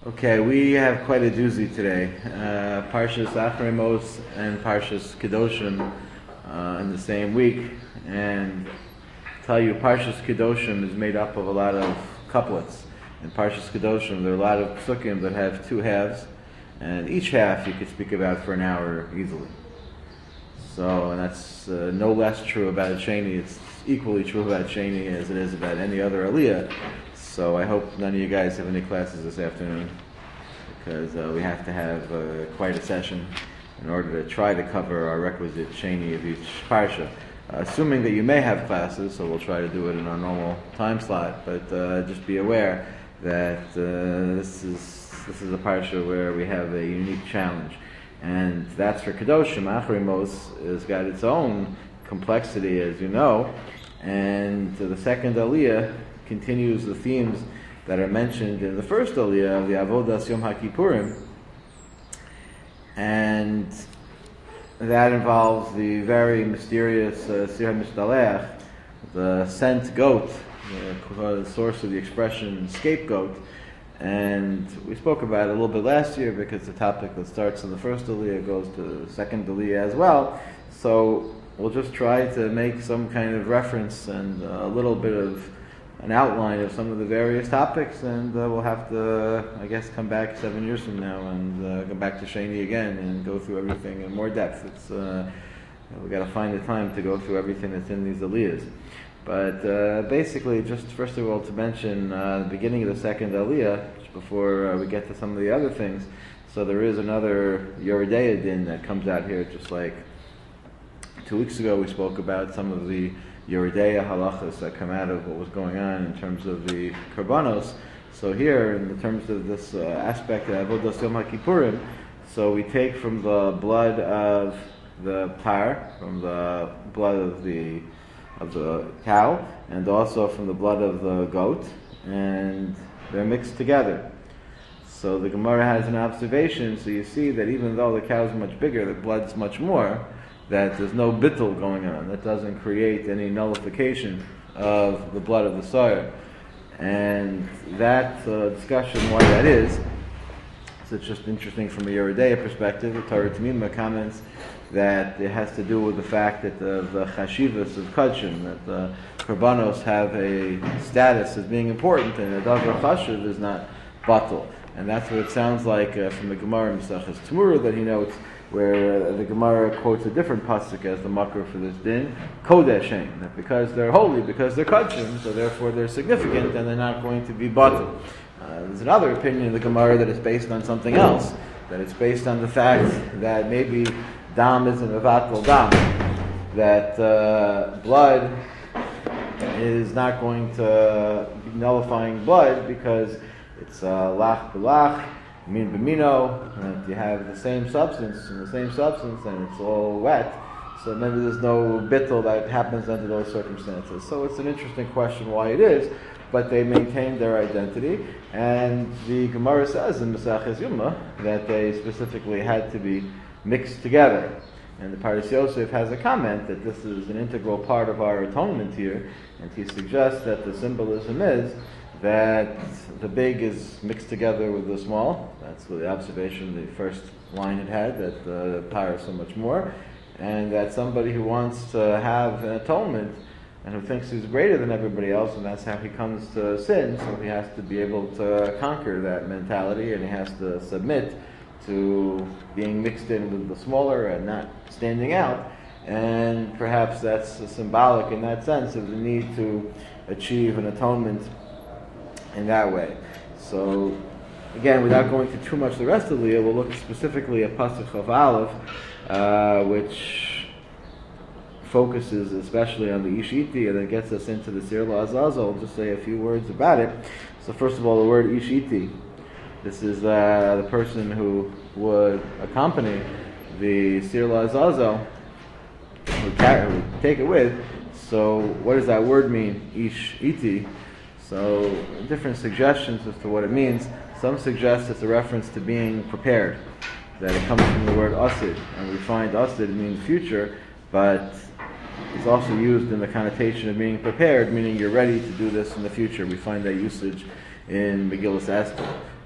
Okay, we have quite a doozy today. Parshas Acharei Mos and Parshas Kedoshim in the same week, and tell you Parshas Kedoshim is made up of a lot of couplets. In Parshas Kedoshim, there are a lot of psukim that have two halves, and each half you could speak about for an hour easily. So, and that's no less true about Sheni. It's equally true about Sheni as it is about any other Aliyah. So I hope none of you guys have any classes this afternoon, because we have to have quite a session in order to try to cover our requisite Sheni of each parsha. Assuming that you may have classes, so we'll try to do it in our normal time slot, but just be aware that this is a parsha where we have a unique challenge. And that's for Kedoshim. Acharei Mos has got its own complexity, as you know, and the second Aliyah continues the themes that are mentioned in the first Aliyah of the Avodas Yom HaKippurim, and that involves the very mysterious Sir HaMishdalech, the sent goat, the source of the expression scapegoat. And we spoke about it a little bit last year because the topic that starts in the first Aliyah goes to the second Aliyah as well. So we'll just try to make some kind of reference and a little bit of an outline of some of the various topics, and we'll have to, I guess, come back 7 years from now and go back to Sheni again and go through everything in more depth. It's we got to find the time to go through everything that's in these Aliyahs. But basically, just first of all to mention the beginning of the second Aliyah, just before we get to some of the other things. So there is another Yoredei din that comes out here, just like 2 weeks ago we spoke about some of the Yoredei halachas that come out of what was going on in terms of the Karbanos. So here, in terms of this aspect of Avodas Yom HaKippurim, so we take from the blood of the par, from the blood of the cow, and also from the blood of the goat, and they're mixed together. So the Gemara has an observation, so you see that even though the cow is much bigger, the blood's much more, that there's no bittul going on. That doesn't create any nullification of the blood of the soyer. And that discussion, why that is, so it's just interesting from a Yoredei perspective. The Torah Tamima comments that it has to do with the fact that the chashivas of Kudshim, that the Karbanos have a status as being important, and a davar chashiv is not batal. And that's what it sounds like from the Gemara in Maseches Temurah that he notes, where the Gemara quotes a different pasuk as the makar for this din, kodeshem, that because they're holy, because they're kudshim, so therefore they're significant and they're not going to be batal. There's another opinion in the Gemara that is based on something else, that it's based on the fact that maybe dam isn't a vatal dam, that blood is not going to be nullifying blood because it's lach b'lach, min b'mino, and you have the same substance and it's all wet, so maybe there's no bittul that happens under those circumstances. So it's an interesting question why it is, but they maintain their identity, and the Gemara says in Maseches Yoma that they specifically had to be mixed together. And the Paras Yosef has a comment that this is an integral part of our atonement here, and he suggests that the symbolism is that the big is mixed together with the small. That's the observation the first line had, that the power is so much more, and that somebody who wants to have an atonement and who thinks he's greater than everybody else, and that's how he comes to sin, so he has to be able to conquer that mentality, and he has to submit to being mixed in with the smaller and not standing out. And perhaps that's symbolic in that sense of the need to achieve an atonement in that way. So, again, without going through too much the rest of the Aliyah, we'll look specifically at Pasuk of Aleph, which focuses especially on the Ishiti, and then gets us into the Sir Azazel. I'll just say a few words about it. So first of all, the word Ishiti. This is the person who would accompany the Sir Azazel, who would take it with. So what does that word mean, Ishiti? So different suggestions as to what it means. Some suggest it's a reference to being prepared, that it comes from the word asid, and we find asid means future, but it's also used in the connotation of being prepared, meaning you're ready to do this in the future. We find that usage in Megillas Esther.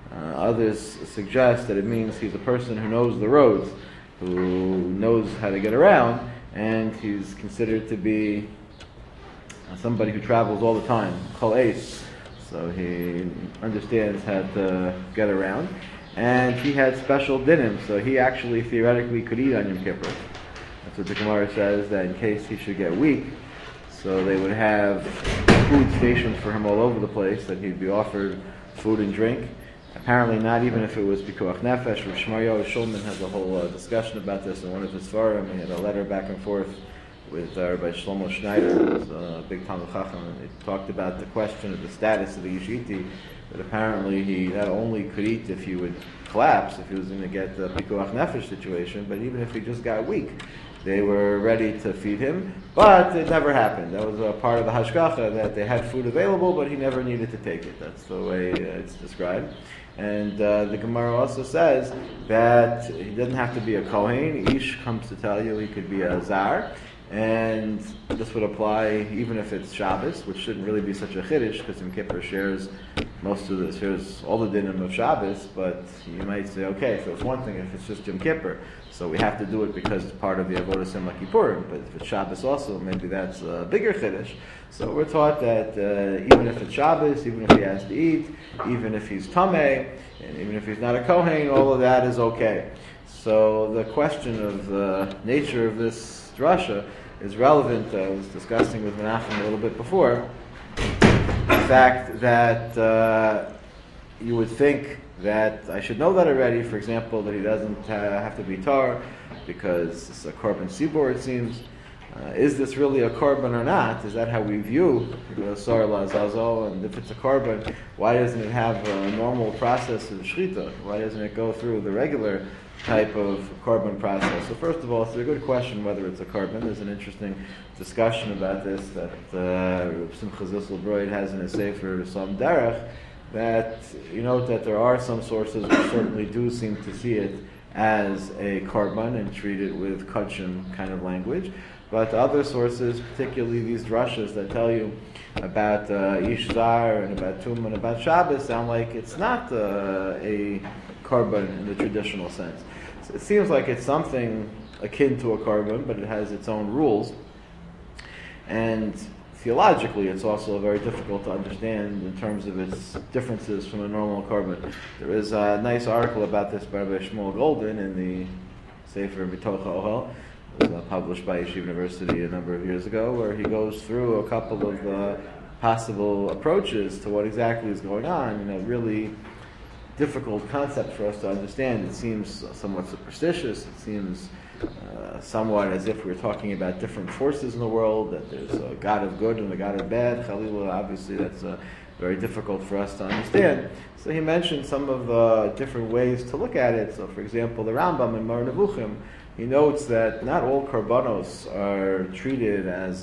Others suggest that it means he's a person who knows the roads, who knows how to get around, and he's considered to be somebody who travels all the time, Chol Eis. So he understands how to get around. And he had special dinim, so he actually theoretically could eat on Yom Kippur. That's what the Gemara says, that in case he should get weak, so they would have food stationed for him all over the place, that he'd be offered food and drink. Apparently not even if it was Pikuach Nefesh. Rav Shmaryahu Shulman has a whole discussion about this in one of his Svarim. He had a letter back and forth with Rabbi Shlomo Schneider, who's a big Talmid Chacham, and they talked about the question of the status of the Yishiti, that apparently he not only could eat if he would collapse, if he was going to get the Pikuach Nefesh situation, but even if he just got weak, they were ready to feed him, but it never happened. That was a part of the Hashgacha, that they had food available, but he never needed to take it. That's the way it's described. And the Gemara also says that he doesn't have to be a Kohen. Ish comes to tell you he could be a Zar. And this would apply even if it's Shabbos, which shouldn't really be such a chiddush, because Yom Kippur shares all the dinim of Shabbos, but you might say, okay, so it's one thing if it's just Yom Kippur, so we have to do it because it's part of the Avodas Yom Kippurim, but if it's Shabbos also, maybe that's a bigger chiddush. So we're taught that even if it's Shabbos, even if he has to eat, even if he's Tameh, and even if he's not a Kohen, all of that is okay. So the question of the nature of this drasha is relevant. I was discussing with Menachem a little bit before the fact that you would think that I should know that already. For example, that he doesn't have to be tar because it's a korban sibor, it seems. Is this really a korban or not? Is that how we view Sar Lazazo? And if it's a korban, why doesn't it have a normal process of shchita? Why doesn't it go through the regular type of korban process? So first of all, it's a good question whether it's a korban. There's an interesting discussion about this that Simcha Zissel Broid has in his Sefer Som Derech, that you note that there are some sources which certainly do seem to see it as a korban and treat it with kachim kind of language. But other sources, particularly these drashas that tell you about Ish Zar and about Tum and about Shabbos, sound like it's not a korban in the traditional sense. So it seems like it's something akin to a korban, but it has its own rules. And theologically, it's also very difficult to understand in terms of its differences from a normal korban. There is a nice article about this by Rabbi Shmuel Golden in the Sefer Mitoch Ohel. It was published by Yeshiva University a number of years ago, where he goes through a couple of possible approaches to what exactly is going on. Really difficult concept for us to understand. It seems somewhat superstitious. It seems somewhat as if we're talking about different forces in the world, that there's a God of good and a God of bad. Chalila, obviously, that's very difficult for us to understand. So he mentioned some of the different ways to look at it. So, for example, the Rambam in Mar Nevuchim, he notes that not all karbanos are treated as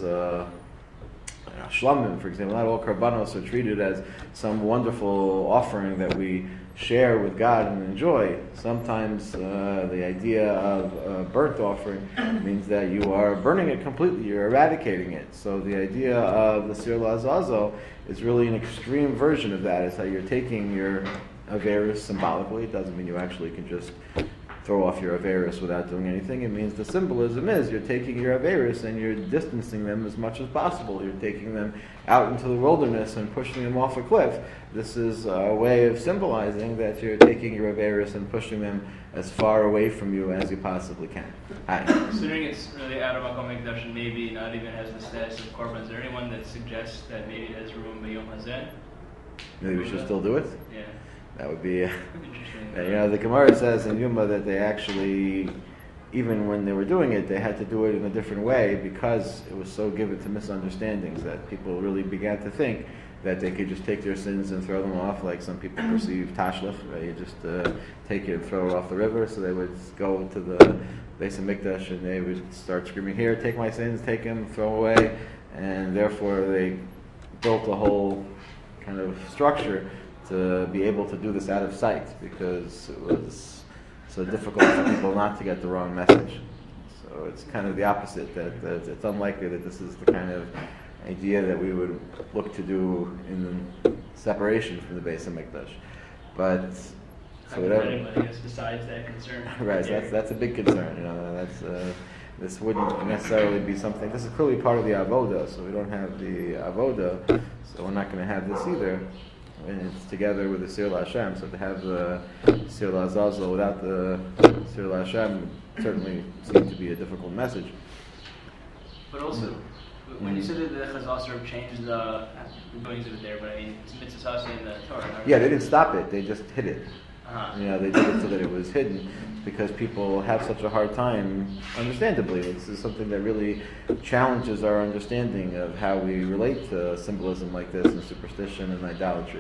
shlamim, for example. Not all karbanos are treated as some wonderful offering that we share with God and enjoy. Sometimes the idea of a burnt offering means that you are burning it completely, you're eradicating it. So the idea of the Sir Lazazo is really an extreme version of that. It's how you're taking your Averis symbolically. It doesn't mean you actually can just throw off your Averis without doing anything. It means the symbolism is you're taking your Averis and you're distancing them as much as possible. You're taking them out into the wilderness and pushing them off a cliff. This is a way of symbolizing that you're taking your Averis and pushing them as far away from you as you possibly can. Hi. Considering it's really out of Makom Mikdash and maybe not even has the status of korban, is there anyone that suggests that maybe it has room by Yom Hazeh? Maybe we should still do it? Yeah. That would be interesting. The Gemara says in Yuma that they actually, even when they were doing it, they had to do it in a different way because it was so given to misunderstandings that people really began to think that they could just take their sins and throw them off, like some people perceive tashlich, where you just take it and throw it off the river. So they would go to the Beis HaMikdash and they would start screaming, "Here, take my sins, take them, throw away," and therefore they built a whole kind of structure to be able to do this out of sight, because it was so difficult for people not to get the wrong message. So it's kind of the opposite, that it's unlikely that this is the kind of idea that we would look to do in separation from the Beis HaMikdash. But so whatever. I guess besides that concern. Right. That's a big concern. This wouldn't necessarily be something. This is clearly part of the avoda, so we don't have the avoda, so we're not going to have this either. And it's together with the Sir Hashem. So to have the Sir Azazel without the Sir Hashem would certainly seem to be a difficult message. But also, when you said that the Chazal sort of changed the goings of it there, but I mean, it's mitzvah in the Torah. Yeah, they didn't stop it; they just hid it. Uh-huh. They did it so that it was hidden, because people have such a hard time, understandably. This is something that really challenges our understanding of how we relate to symbolism like this and superstition and idolatry.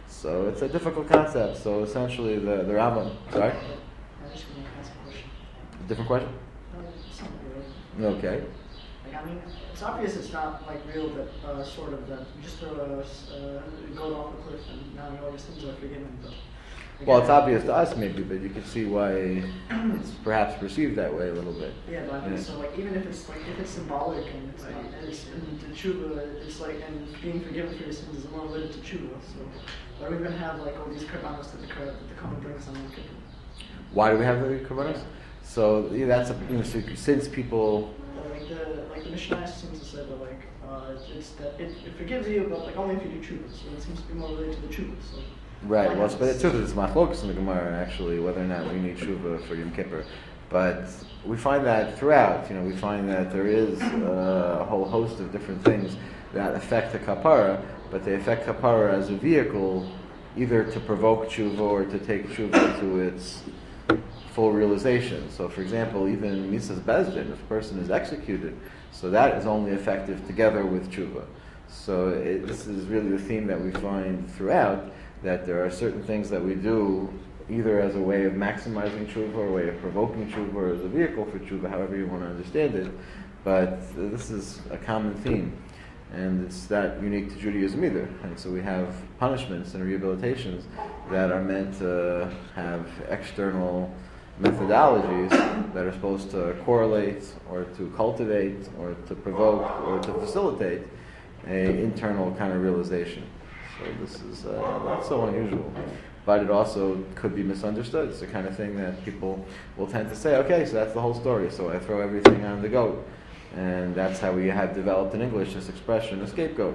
So it's a difficult concept. So essentially the Rambam... Sorry? I just want to ask a question. Different question? It's not related. Okay. I mean, it's obvious it's not like real that sort of that you just throw a goat off a cliff and now all your sins are forgiven. But well, it's obvious to us maybe, but you can see why it's perhaps perceived that way a little bit. Yeah, but I mean, so like even if it's symbolic and it's not, and the tshuva, it's like, and being forgiven for your sins is more related to tshuva. So why are we going to have like all these karbanos that the common brings on Yom Kippur? Why do we have the karbanos? So that's since people. Like the Mishnah seems to say that it's that it forgives you, but like only if you do tshuva. So it seems to be more related to the tshuva. So. Right. Well, but it's true that it's machlokas in the Gemara actually whether or not we need tshuva for Yom Kippur, but we find that throughout. We find that there is a whole host of different things that affect the kapara, but they affect kapara as a vehicle, either to provoke tshuva or to take tshuva to its full realization. So, for example, even Misas Bezdin, if a person is executed, so that is only effective together with tshuva. So this is really the theme that we find throughout, that there are certain things that we do either as a way of maximizing tshuva or a way of provoking tshuva or as a vehicle for tshuva, however you want to understand it. But this is a common theme, and it's not unique to Judaism either. And so we have punishments and rehabilitations that are meant to have external methodologies that are supposed to correlate or to cultivate or to provoke or to facilitate an internal kind of realization. So this is not so unusual, but it also could be misunderstood. It's the kind of thing that people will tend to say, okay, so that's the whole story, so I throw everything on the goat. And that's how we have developed in English this expression, a scapegoat.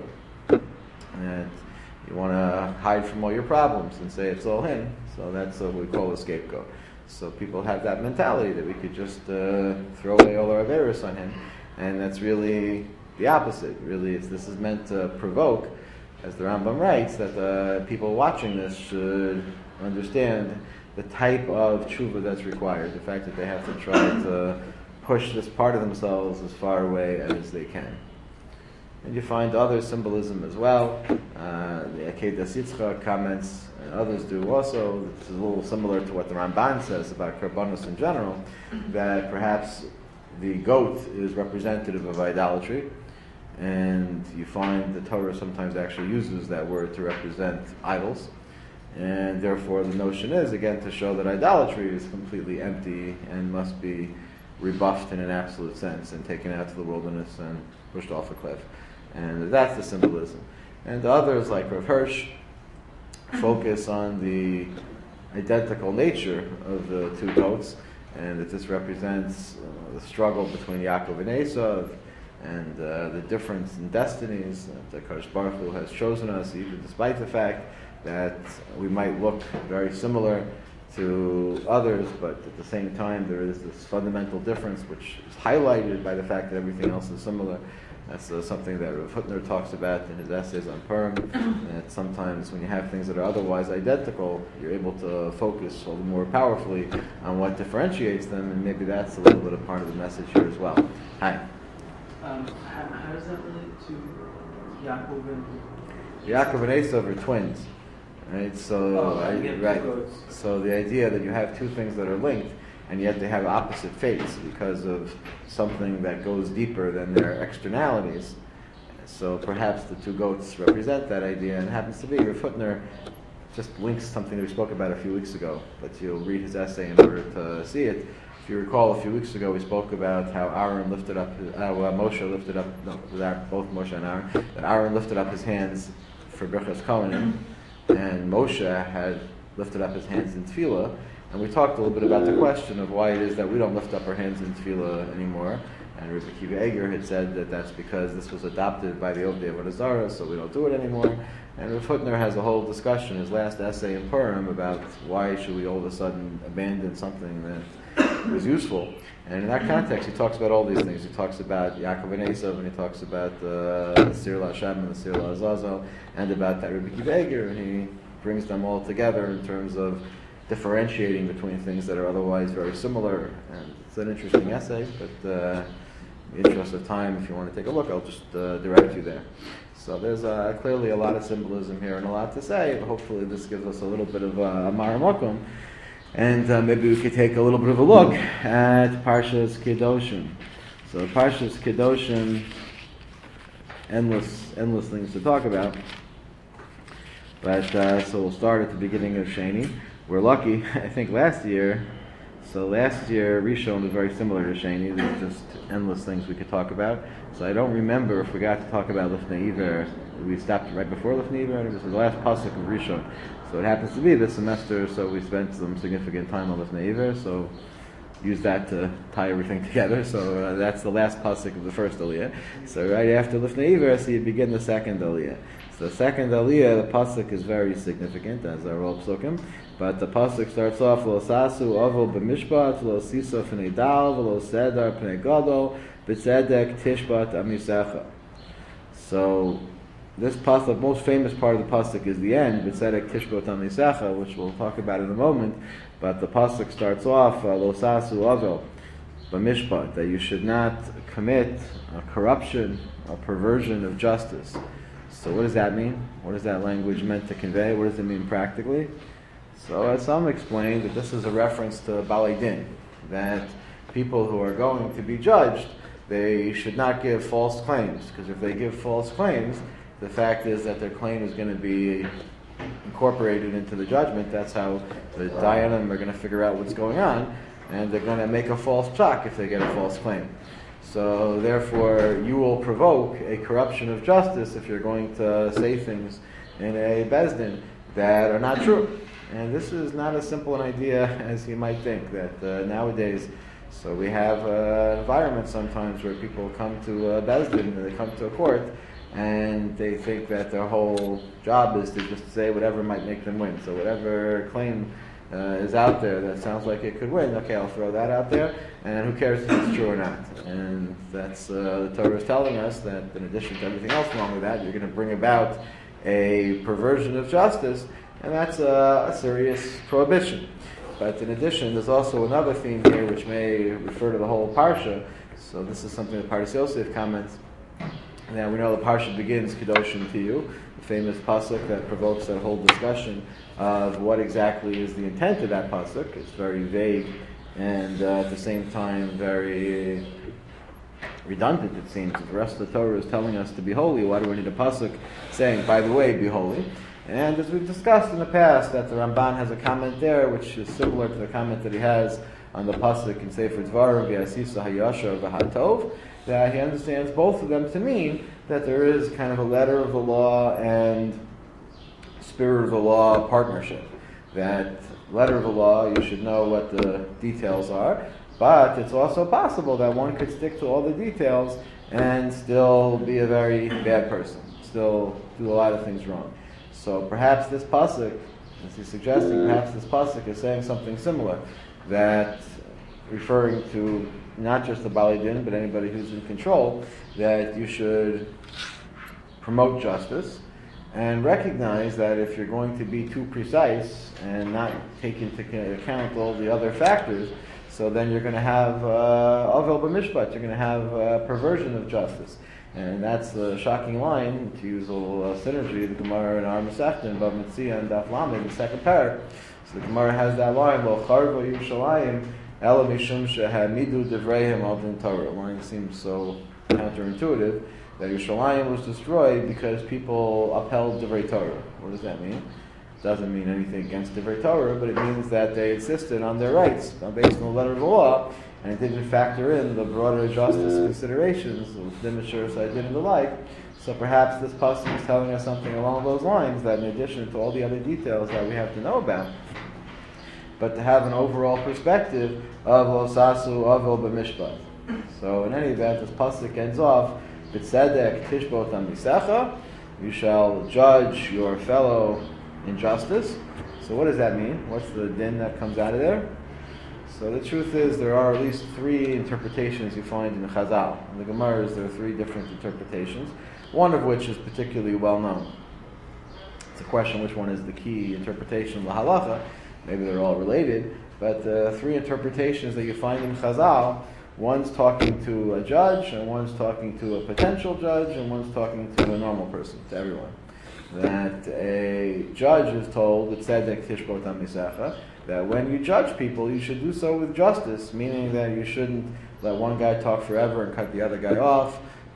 And you want to hide from all your problems and say it's all him, so that's what we call a scapegoat. So people have that mentality that we could just throw away all our averos on him, and that's really the opposite. Really, this is meant to provoke, as the Rambam writes, that the people watching this should understand the type of tshuva that's required, the fact that they have to try to push this part of themselves as far away as they can. And you find other symbolism as well. The Akedas Yitzchak comments, and others do also. This is a little similar to what the Ramban says about Karbanos in general, that perhaps the goat is representative of idolatry, and you find the Torah sometimes actually uses that word to represent idols, and therefore the notion is, again, to show that idolatry is completely empty and must be rebuffed in an absolute sense and taken out to the wilderness and pushed off a cliff. And that's the symbolism. And others, like Rav Hirsch, focus on the identical nature of the two goats, and that this represents the struggle between Yaakov and Esav, and the difference in destinies that Kadosh Baruch Hu has chosen us, even despite the fact that we might look very similar to others, but at the same time there is this fundamental difference which is highlighted by the fact that everything else is similar. That's something that Rav Hutner talks about in his essays on Purim, that sometimes when you have things that are otherwise identical, you're able to focus a little more powerfully on what differentiates them, and maybe that's a little bit of part of the message here as well. Hi. How does that relate to Yaakov and... Yaakov and Esav are twins, right? So, right. So the idea that you have two things that are linked, and yet they have opposite fates because of something that goes deeper than their externalities. So perhaps the two goats represent that idea, and it happens to be Rav Hutner just links something that we spoke about a few weeks ago, but you'll read his essay in order to see it. If you recall, a few weeks ago we spoke about how Aaron lifted up, Moshe lifted up, both Moshe and Aaron, that Aaron lifted up his hands for Birchas Kohanim, and Moshe had lifted up his hands in tefillah. And we talked a little bit about the question of why it is that we don't lift up our hands in tefillah anymore. And Rabbi Akiva Eger had said that that's because this was adopted by the Ovdei Avodah Zarah, so we don't do it anymore. And Rav Hutner has a whole discussion, his last essay in Purim, about why should we all of a sudden abandon something that was useful. And in that context, he talks about all these things. He talks about Yaakov and Esav, and he talks about the Sir LaHashem and the Sir LaAzazel, and about that Rabbi Akiva Eger, and he brings them all together in terms of differentiating between things that are otherwise very similar. And it's an interesting essay, but in the interest of time, if you want to take a look, I'll just direct you there. So there's clearly a lot of symbolism here and a lot to say, but hopefully this gives us a little bit of a maramakum. And maybe we could take a little bit of a look at Parshas Kedoshim. So Parshas Kedoshim, endless things to talk about. But so we'll start at the beginning of Sheni. We're lucky, I think last year Rishon was very similar to Sheni. There's just endless things we could talk about. So I don't remember if we got to talk about Lifnei Iver. We stopped right before Lifnei Iver, and this was the last pasuk of Rishon. So it happens to be this semester, so we spent some significant time on Lifnei Iver, so use that to tie everything together. So that's the last pasuk of the first Aliyah. So right after Lifnei Iver, so you begin the second Aliyah. So the second Aliyah, the pasuk is very significant, as are all psukim. But the pasuk starts off, Lo sasu avol b'mishpat, lo siso f'nei dal, lo sedar p'nei gadol, b'tzedek tishbat amisecha. So this pasuk, the most famous part of the pasuk is the end, b'tzedek tishbat amisecha, which we'll talk about in a moment. But the pasuk starts off, Lo sasu avol b'mishpat, that you should not commit a corruption, a perversion of justice. So what does that mean? What is that language meant to convey? What does it mean practically? So as some explain that this is a reference to Balei Din, that people who are going to be judged, they should not give false claims, because if they give false claims, the fact is that their claim is going to be incorporated into the judgment. That's how the Dayanim are going to figure out what's going on, and they're going to make a false psak if they get a false claim. So therefore, you will provoke a corruption of justice if you're going to say things in a Bezdin that are not true. And this is not as simple an idea as you might think, that nowadays, so we have an environment sometimes where people come to Bezdin, they come to a court, and they think that their whole job is to just say whatever might make them win. So whatever claim is out there that sounds like it could win, okay, I'll throw that out there, and who cares if it's true or not. And that's, the Torah is telling us that in addition to everything else wrong with that, you're going to bring about a perversion of justice, and that's a serious prohibition. But in addition, there's also another theme here which may refer to the whole Parsha. So this is something that Pardes Yosef comments. Now we know the Parsha begins, Kedoshim to you, the famous pasuk that provokes that whole discussion of what exactly is the intent of that pasuk. It's very vague and at the same time very redundant, it seems. The rest of the Torah is telling us to be holy. Why do we need a pasuk saying, by the way, be holy? And as we've discussed in the past, that the Ramban has a comment there which is similar to the comment that he has on the pasuk in Sefer Dvarim, V'asisa hayashar v'hatov, that he understands both of them to mean that there is kind of a letter of the law and spirit of the law partnership. That letter of the law, you should know what the details are, but it's also possible that one could stick to all the details and still be a very bad person, still do a lot of things wrong. So perhaps this pasuk, as he's suggesting, perhaps this pasuk is saying something similar, that referring to not just the Balei Din, but anybody who's in control, that you should promote justice and recognize that if you're going to be too precise and not take into account all the other factors, so then you're going to have Avel b'mishpat, you're going to have perversion of justice. And that's the shocking line, to use a little synergy, the Gemara in our Masechta in Bava Metzia and Daf Lamed, the second parak. So the Gemara has that line, Lo charva Yerushalayim, ela mishum shehamidu devreihem al din Torah. The line seems so counterintuitive, that Yerushalayim was destroyed because people upheld Divrei Torah. What does that mean? It doesn't mean anything against Divrei Torah, but it means that they insisted on their rights, based on the letter of the law, and it didn't factor in the broader justice considerations of Dimashur, Saidin, and the like. So perhaps this pasuk is telling us something along those lines, that in addition to all the other details that we have to know about, but to have an overall perspective of lo sasu avil b'mishpat. So in any event, this pasuk ends off, b'tzedek tishbot amisecha, you shall judge your fellow in justice. So what does that mean? What's the din that comes out of there? So the truth is, there are at least three interpretations you find in the Chazal. In the Gemaras, there are three different interpretations, one of which is particularly well known. It's a question which one is the key interpretation of the halacha. Maybe they're all related, but the three interpretations that you find in Chazal, one's talking to a judge, and one's talking to a potential judge, and one's talking to a normal person, to everyone. That a judge is told, tzedek tishbot amisecha, that when you judge people, you should do so with justice, meaning that you shouldn't let one guy talk forever and cut the other guy off,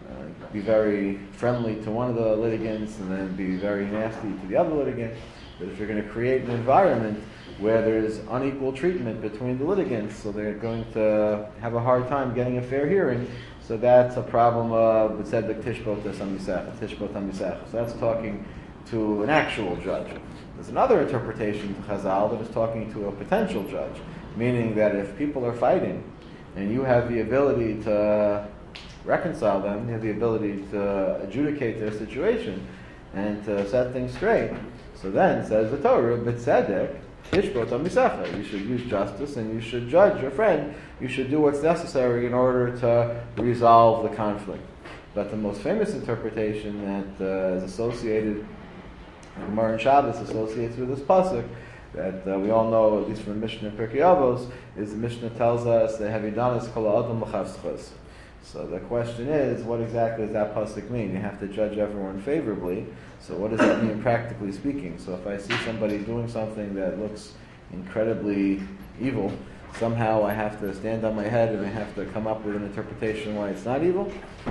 be very friendly to one of the litigants and then be very nasty to the other litigant. But if you're going to create an environment where there's unequal treatment between the litigants, so they're going to have a hard time getting a fair hearing, so that's a problem of tzedek tishbot amisecha. So that's talking to an actual judge. There's another interpretation to Chazal that is talking to a potential judge, meaning that if people are fighting and you have the ability to reconcile them, you have the ability to adjudicate their situation and to set things straight, so then, says the Torah, b'tzedek tishbot amisecha, you should use justice and you should judge your friend, you should do what's necessary in order to resolve the conflict. But the most famous interpretation that is associated, Gemara and Shabbos associates with this pasuk, that we all know, at least from the Mishnah in Pirkei Avos, is the Mishnah tells us that havidanas kol ha'adam l'chav zchus. So the question is, what exactly does that pasuk mean? You have to judge everyone favorably. So what does that mean practically speaking? So if I see somebody doing something that looks incredibly evil, somehow I have to stand on my head and I have to come up with an interpretation why it's not evil?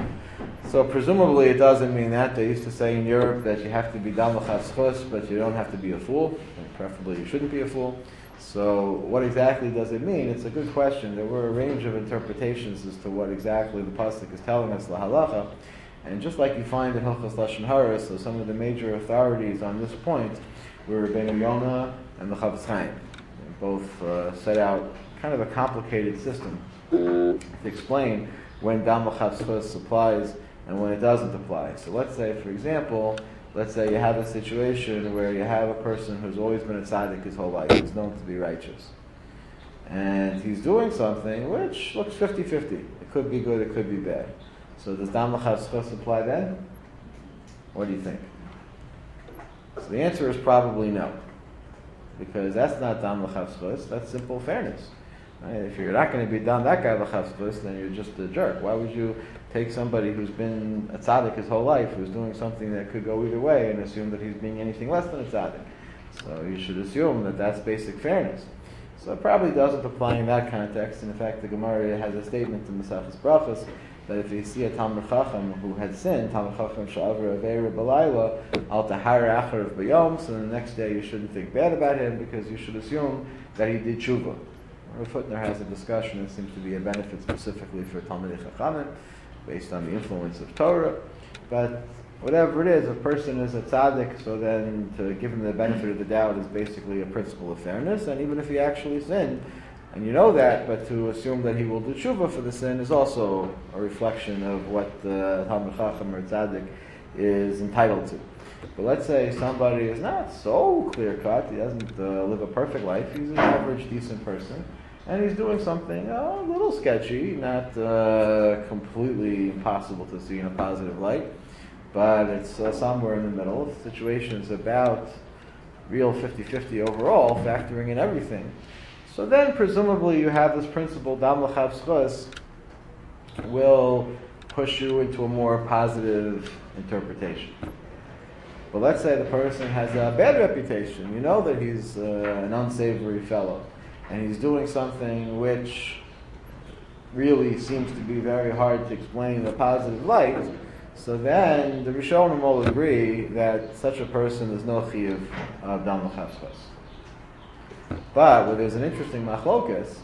So presumably it doesn't mean that. They used to say in Europe that you have to be dam l'chav zchus, but you don't have to be a fool. And preferably you shouldn't be a fool. So what exactly does it mean? It's a good question. There were a range of interpretations as to what exactly the pasuk is telling us, la halacha. And just like you find in Hilchos Lashon Hara, so some of the major authorities on this point were Rabbeinu Yonah and the Chafetz Chaim. They both set out kind of a complicated system to explain when dam l'chav zchus applies and when it doesn't apply. So let's say, for example, let's say you have a situation where you have a person who's always been a tzaddik his whole life, who's known to be righteous. And he's doing something which looks 50-50. It could be good, it could be bad. So does dam l'chav zchus apply then? What do you think? So the answer is probably no. Because that's not dam l'chav zchus, that's simple fairness. Right? If you're not going to be dam that guy l'chav zchus, then you're just a jerk. Why would you take somebody who's been a tzaddik his whole life, who's doing something that could go either way, and assume that he's being anything less than a tzaddik? So you should assume that that's basic fairness. So it probably doesn't apply in that context. And in fact, the Gemara has a statement in Maseches Brachos that if you see a Talmid Chacham who had sinned, Talmid Chacham sha'aver aveira b'layla, al tahar acharav b'yom, so the next day you shouldn't think bad about him because you should assume that he did tshuva. Rav Hutner has a discussion that seems to be a benefit specifically for Talmidei Chachamim, based on the influence of Torah. But whatever it is, a person is a tzaddik, so then to give him the benefit of the doubt is basically a principle of fairness. And even if he actually sinned, and you know that, but to assume that he will do tshuva for the sin is also a reflection of what the Talmid Chacham or tzaddik is entitled to. But let's say somebody is not so clear-cut, he doesn't live a perfect life, he's an average, decent person, and he's doing something a little sketchy, not completely impossible to see in a positive light, but it's somewhere in the middle. The situation's about real 50-50 overall, factoring in everything. So then presumably you have this principle, dam l'chav zchus, will push you into a more positive interpretation. But let's say the person has a bad reputation. You know that he's an unsavory fellow, and he's doing something which really seems to be very hard to explain in a positive light. So then the Rishonim will agree that such a person is no chiyuv of dam l'chav zchus. But where there's an interesting machlokas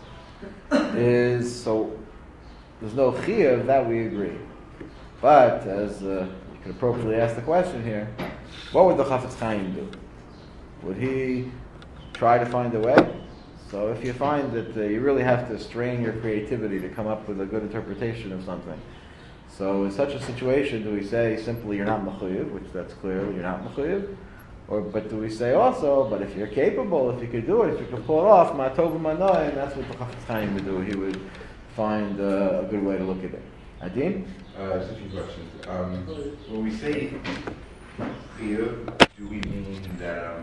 is, so there's no chiyuv, that we agree. But as could appropriately ask the question here, what would the Chafetz Chaim do? Would he try to find a way? So if you find that you really have to strain your creativity to come up with a good interpretation of something, so in such a situation, do we say simply you're not mechuyev, which that's clearly you're not mechuyev, but do we say also, but if you're capable, if you could do it, if you could pull it off, ma tov u'ma and that's what the Chafetz Chaim would do. He would find a good way to look at it. Adin? Just a few questions. When we say chiyuv, do we mean that?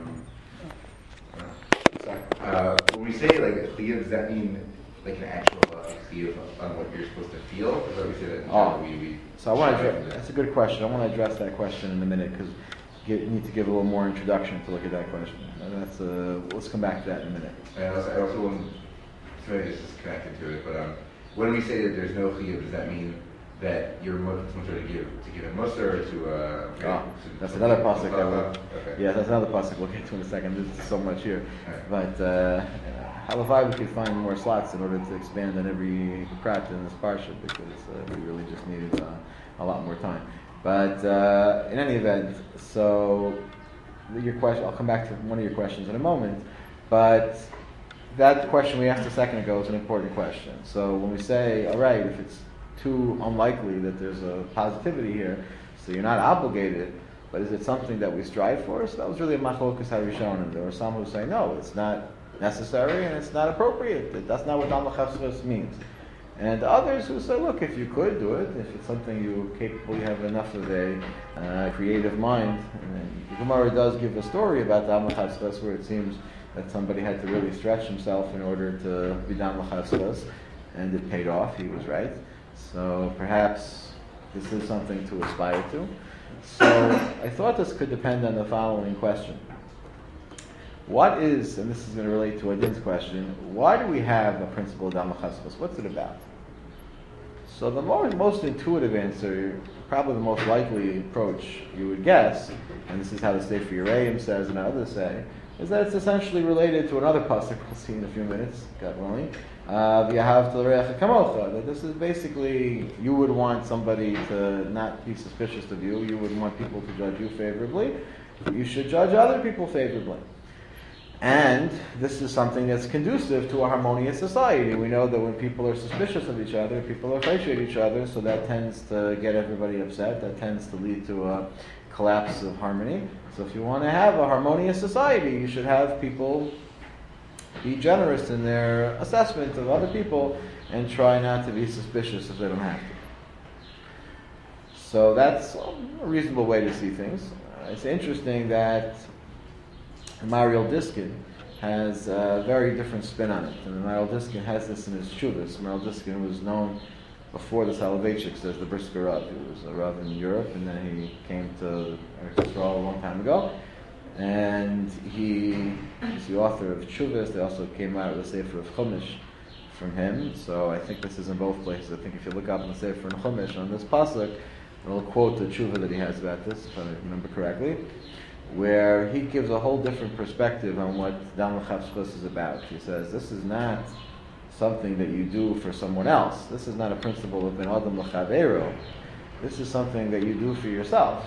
When we say like chiyuv, does that mean like an actual chiyuv on what you're supposed to feel? Or do we say that? So I want to. That's a good question. I want to address that question in a minute because you need to give a little more introduction to look at that question. And that's let's come back to that in a minute. I also want to this is connected to it, but when we say that there's no chiyuv, does that mean that you're supposed to give a mussar to that's another pasuk. Okay. Yeah, that's another pasuk. We'll get to in a second. There's so much here, right. But halavai we could find more slots in order to expand on every prat in this parsha because we really just needed a lot more time. But in any event, so your question. I'll come back to one of your questions in a moment, but that question we asked a second ago is an important question. So when we say, all right, if it's too unlikely that there's a positivity here, so you're not obligated, but is it something that we strive for? So that was really a machlokas harishonim. There were some who say, no, it's not necessary and it's not appropriate. That's not what Dam L'Chavskos means. And others who say, look, if you could do it, if it's something you're capable, you have enough of a creative mind. And the Gemara does give a story about Dam L'Chavskos where it seems that somebody had to really stretch himself in order to be Dam L'Chavskos, and it paid off, he was right. So perhaps this is something to aspire to. So I thought this could depend on the following question. What is, and this is going to relate to Adin's question, why do we have a principle of Dam L'Chaskus? What's it about? So the most intuitive answer, probably the most likely approach you would guess, and this is how the Sefer Yereim says and others say, is that it's essentially related to another pasuk we'll see in a few minutes, God willing. That this is basically, you would want somebody to not be suspicious of you, you would want people to judge you favorably, you should judge other people favorably. And this is something that's conducive to a harmonious society. We know that when people are suspicious of each other, people appreciate each other, so that tends to get everybody upset, that tends to lead to a collapse of harmony. So if you want to have a harmonious society, you should have people be generous in their assessment of other people and try not to be suspicious if they don't have to. So that's a reasonable way to see things. It's interesting that Mariel Diskin has a very different spin on it. And Mariel Diskin has this in his Shuvas. Mariel Diskin was known before the Soloveitchiks as the Brisker Rav. He was a Rav in Europe, and then he came to Eretz Yisrael a long time ago. And he is the author of Shuvas. They also came out with a Sefer of Chumash from him. So I think this is in both places. I think if you look up in the Sefer and Chumash on this pasuk, it'll quote the Shuvah that he has about this, if I remember correctly, where he gives a whole different perspective on what Dam L'Chavskos is about. He says, this is not something that you do for someone else. This is not a principle of Ben Adam L'Chaveiro. This is something that you do for yourself.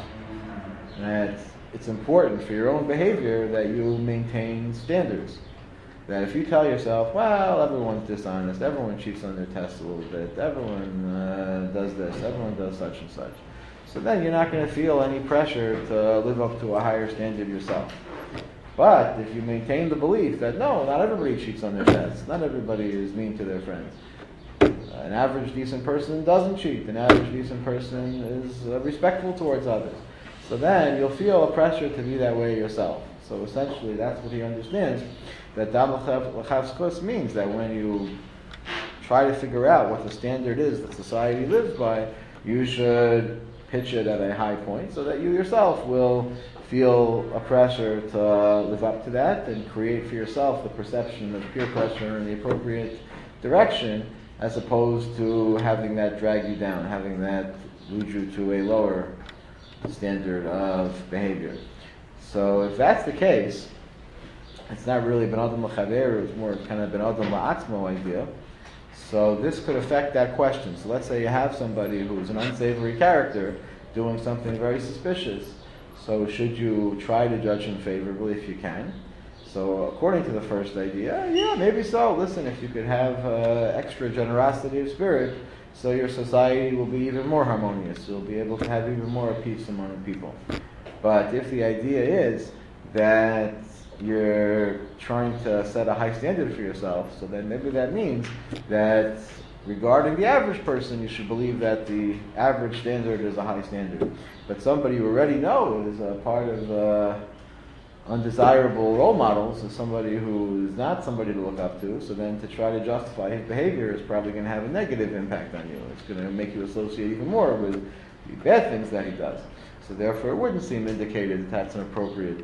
That it's important for your own behavior that you maintain standards. That if you tell yourself, well, everyone's dishonest, everyone cheats on their tests a little bit, everyone does this, everyone does such and such, so then you're not going to feel any pressure to live up to a higher standard yourself. But if you maintain the belief that no, not everybody cheats on their tests, not everybody is mean to their friends. An average decent person doesn't cheat. An average decent person is respectful towards others. So then you'll feel a pressure to be that way yourself. So essentially that's what he understands, that Dam L'Chavskos means that when you try to figure out what the standard is that society lives by, you should pitch it at a high point so that you yourself will feel a pressure to live up to that and create for yourself the perception of peer pressure in the appropriate direction, as opposed to having that drag you down, having that lead you to a lower standard of behavior. So if that's the case, it's not really Ben Adam L'Chaver, it's more kind of Ben Adam L'Atzmo idea. So this could affect that question. So let's say you have somebody who's an unsavory character, doing something very suspicious. So should you try to judge him favorably if you can? So according to the first idea, yeah, maybe so. Listen, if you could have extra generosity of spirit, so your society will be even more harmonious. You'll be able to have even more peace among people. But if the idea is that you're trying to set a high standard for yourself, so then maybe that means that regarding the average person, you should believe that the average standard is a high standard. But somebody you already know is a part of undesirable role models, is somebody who is not somebody to look up to, so then to try to justify his behavior is probably going to have a negative impact on you. It's going to make you associate even more with the bad things that he does. So therefore it wouldn't seem indicated that that's an appropriate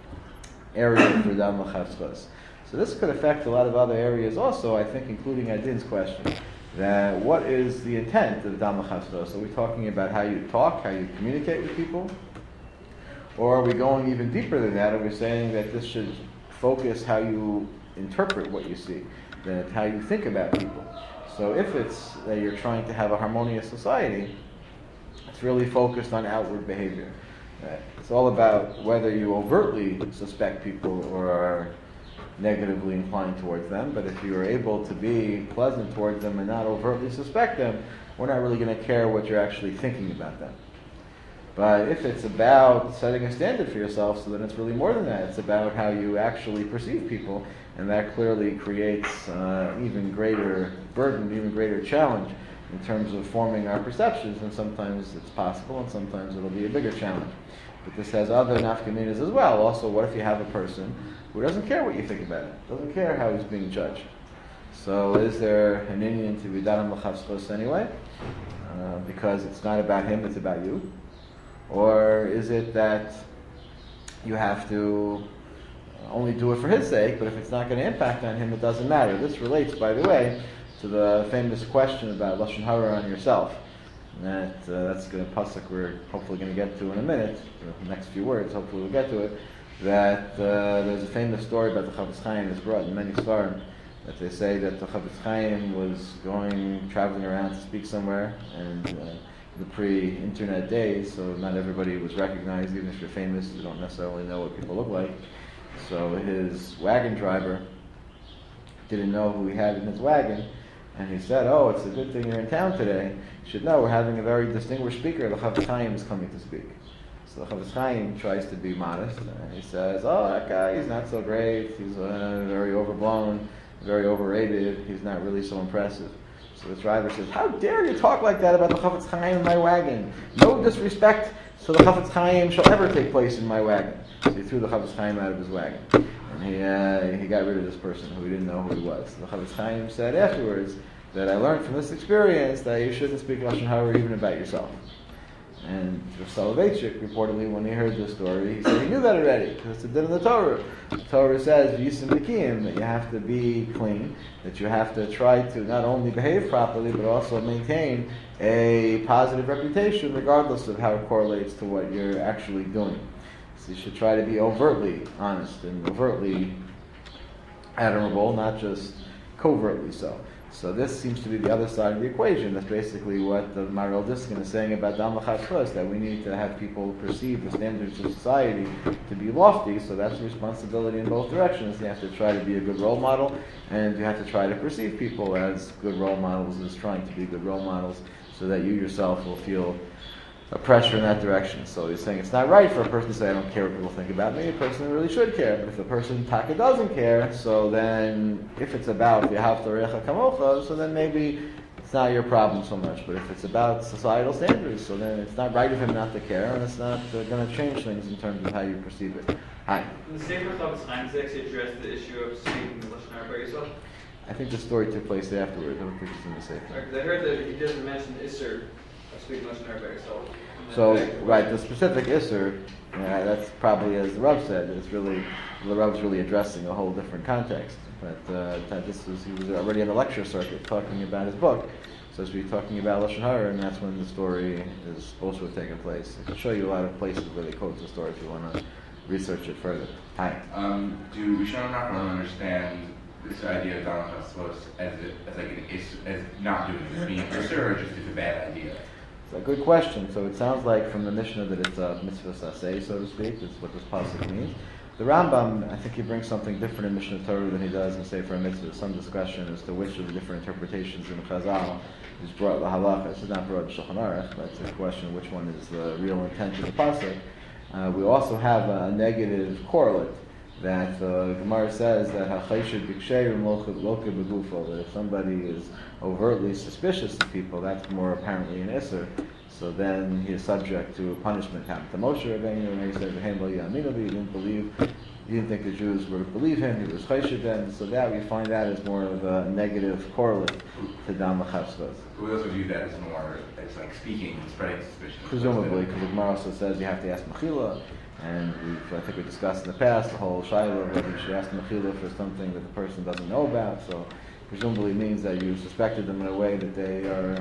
area for Dam L'Chatzchos. So this could affect a lot of other areas also, I think, including Adin's question. That what is the intent of Dam L'Chatzchos? Are we talking about how you talk, how you communicate with people? Or are we going even deeper than that? Are we saying that this should focus how you interpret what you see, that how you think about people? So if it's that you're trying to have a harmonious society, it's really focused on outward behavior. It's all about whether you overtly suspect people or are negatively inclined towards them, but if you're able to be pleasant towards them and not overtly suspect them, we're not really going to care what you're actually thinking about them. But if it's about setting a standard for yourself, so then it's really more than that. It's about how you actually perceive people, and that clearly creates even greater burden, even greater challenge in terms of forming our perceptions, and sometimes it's possible, and sometimes it'll be a bigger challenge. But this has other nafkaminas as well. Also, what if you have a person who doesn't care what you think about him, doesn't care how he's being judged? So is there an Indian to be Dam L'Chatzchos anyway? Because it's not about him, it's about you? Or is it that you have to only do it for his sake, but if it's not going to impact on him, it doesn't matter? This relates, by the way, to the famous question about Lashon Hara on yourself. And that's going to pasuk we're hopefully going to get to in a minute, the next few words, hopefully we'll get to it, that there's a famous story about the Chavetz Chaim that's brought in many svarim, that they say that the Chavetz Chaim was traveling around to speak somewhere, and the pre-internet days, so not everybody was recognized. Even if you're famous, you don't necessarily know what people look like. So his wagon driver didn't know who he had in his wagon, and he said, "Oh, it's a good thing you're in town today. You should know we're having a very distinguished speaker. The Chavetz Chaim is coming to speak." So the Chavetz Chaim tries to be modest, and he says, "Oh, that guy, he's not so great. He's very overblown, very overrated. He's not really so impressive." So the driver says, "How dare you talk like that about the Chavetz Chaim in my wagon? No disrespect to the Chavetz Chaim shall ever take place in my wagon." So he threw the Chavetz Chaim out of his wagon. And he got rid of this person who he didn't know who he was. The Chavetz Chaim said afterwards that I learned from this experience that you shouldn't speak Lashon Hara even about yourself. And Rav Soloveitchik reportedly, when he heard this story, he said he knew that already, because it's a din in the Torah. The Torah says, Yisim Nikiyim, that you have to be clean, that you have to try to not only behave properly, but also maintain a positive reputation, regardless of how it correlates to what you're actually doing. So you should try to be overtly honest and overtly admirable, not just covertly so. So this seems to be the other side of the equation. That's basically what the Maharil Diskin is saying about Dam L'Chatzchos, that we need to have people perceive the standards of society to be lofty, so that's a responsibility in both directions. You have to try to be a good role model, and you have to try to perceive people as good role models, as trying to be good role models, so that you yourself will feel a pressure in that direction. So he's saying it's not right for a person to say, I don't care what people think about me. A person really should care. But if the person taka doesn't care, so then if it's about v'ahavta l'reacha kamocha, so then maybe it's not your problem so much. But if it's about societal standards, so then it's not right of him not to care, and it's not going to change things in terms of how you perceive it. Hi. In the Sefer Chavetz Chaim, does it actually address the issue of speaking the Lashon Hara by yourself? I think the story took place afterwards. I don't think it's in the Sefer. Because I heard that he doesn't mention the Isser of speaking Lashon Hara by yourself. So, right, the specific Isser, that's probably, as the Rav said, the Rav's really addressing a whole different context. But he was already in the lecture circuit talking about his book. So he's talking about Lashon Hara, and that's when the story is supposed to have taken place. I can show you a lot of places where they quote the story if you want to research it further. Hi. Do Rishonim not really understand this idea of Dam L'Chatzchos as like as not doing it, being a Isser, or just as a bad idea? It's a good question. So it sounds like from the Mishnah that it's a mitzvah saseh, so to speak. That's what this pasuk means. The Rambam, I think he brings something different in Mishnah Torah than he does in Sefer Mitzvah. Some discussion as to which of the different interpretations in Chazal is brought the halacha. This is not brought in Shulchan Aruch, but it's a question which one is the real intent of the pasuk. We also have a negative correlate that Gemara says that ha'chayshid b'ksherim loke begufo, that if somebody is overtly suspicious of people, that's more apparently an isser. So then he is subject to punishment. Happened to Moshe Rabbeinu, and he said, "V'hem lo ya'aminu bi," he didn't think the Jews would believe him. He was chayshid then. So that we find that as more of a negative correlate to dam l'chavsvos. We also view that as more, it's like speaking, spreading suspicion. Presumably, because the Gemara also says you have to ask mechila, and I think we discussed in the past the whole shiloh of whether you should ask mechila for something that the person doesn't know about. So presumably means that you suspected them in a way that they are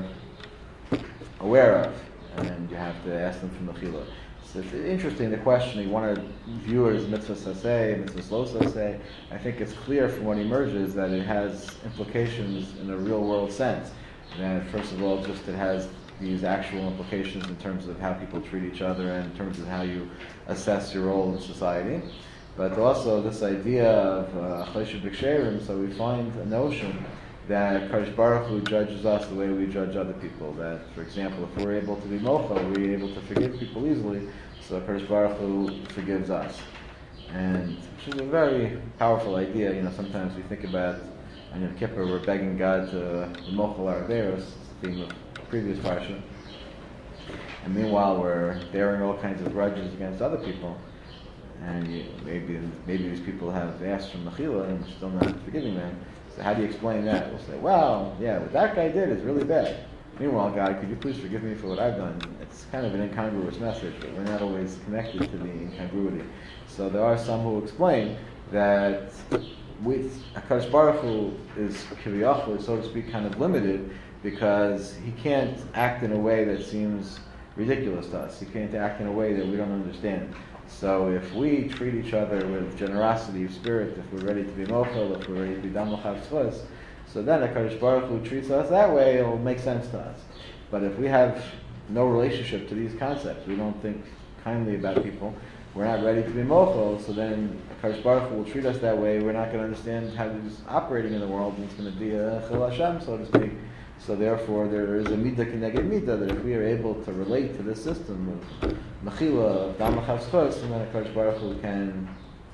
aware of, and you have to ask them for mechila. So it's interesting, the question, you want to view it as mitzvah saseh, mitzvah lo saseh. I think it's clear from what emerges that it has implications in a real world sense. And first of all, just it has these actual implications in terms of how people treat each other and in terms of how you assess your role in society. But also this idea of chayshid b'ksherim, so we find a notion that Kadosh Baruch Hu judges us the way we judge other people. That, for example, if we're able to be mocha, we're able to forgive people easily, so Kadosh Baruch Hu forgives us. And which is a very powerful idea. You know, sometimes we think about, on Yom Kippur, we're begging God to mochel our averos, the theme of the previous parsha. And meanwhile, we're bearing all kinds of grudges against other people. And maybe these people have asked for mechila and we're still not forgiving them. So how do you explain that? We'll say, well, yeah, what that guy did is really bad. Meanwhile, God, could you please forgive me for what I've done? It's kind of an incongruous message, but we're not always connected to the incongruity. So there are some who explain that with HaKadosh Baruch Hu is kiviyachol, so to speak, kind of limited because he can't act in a way that seems ridiculous to us. He can't act in a way that we don't understand. So if we treat each other with generosity of spirit, if we're ready to be mochel, if we're ready to be dam l'chavsvos, so then HaKadosh Baruch Hu treats us that way, it'll make sense to us. But if we have no relationship to these concepts, we don't think kindly about people, we're not ready to be mochel, so then HaKadosh Baruch Hu will treat us that way, we're not going to understand how he's operating in the world, and it's going to be a chil Hashem, so to speak. So therefore, there is a midah keneged midah that if we are able to relate to this system of mechila, of dam l'chavsvos, and then HaKadosh Baruch Hu can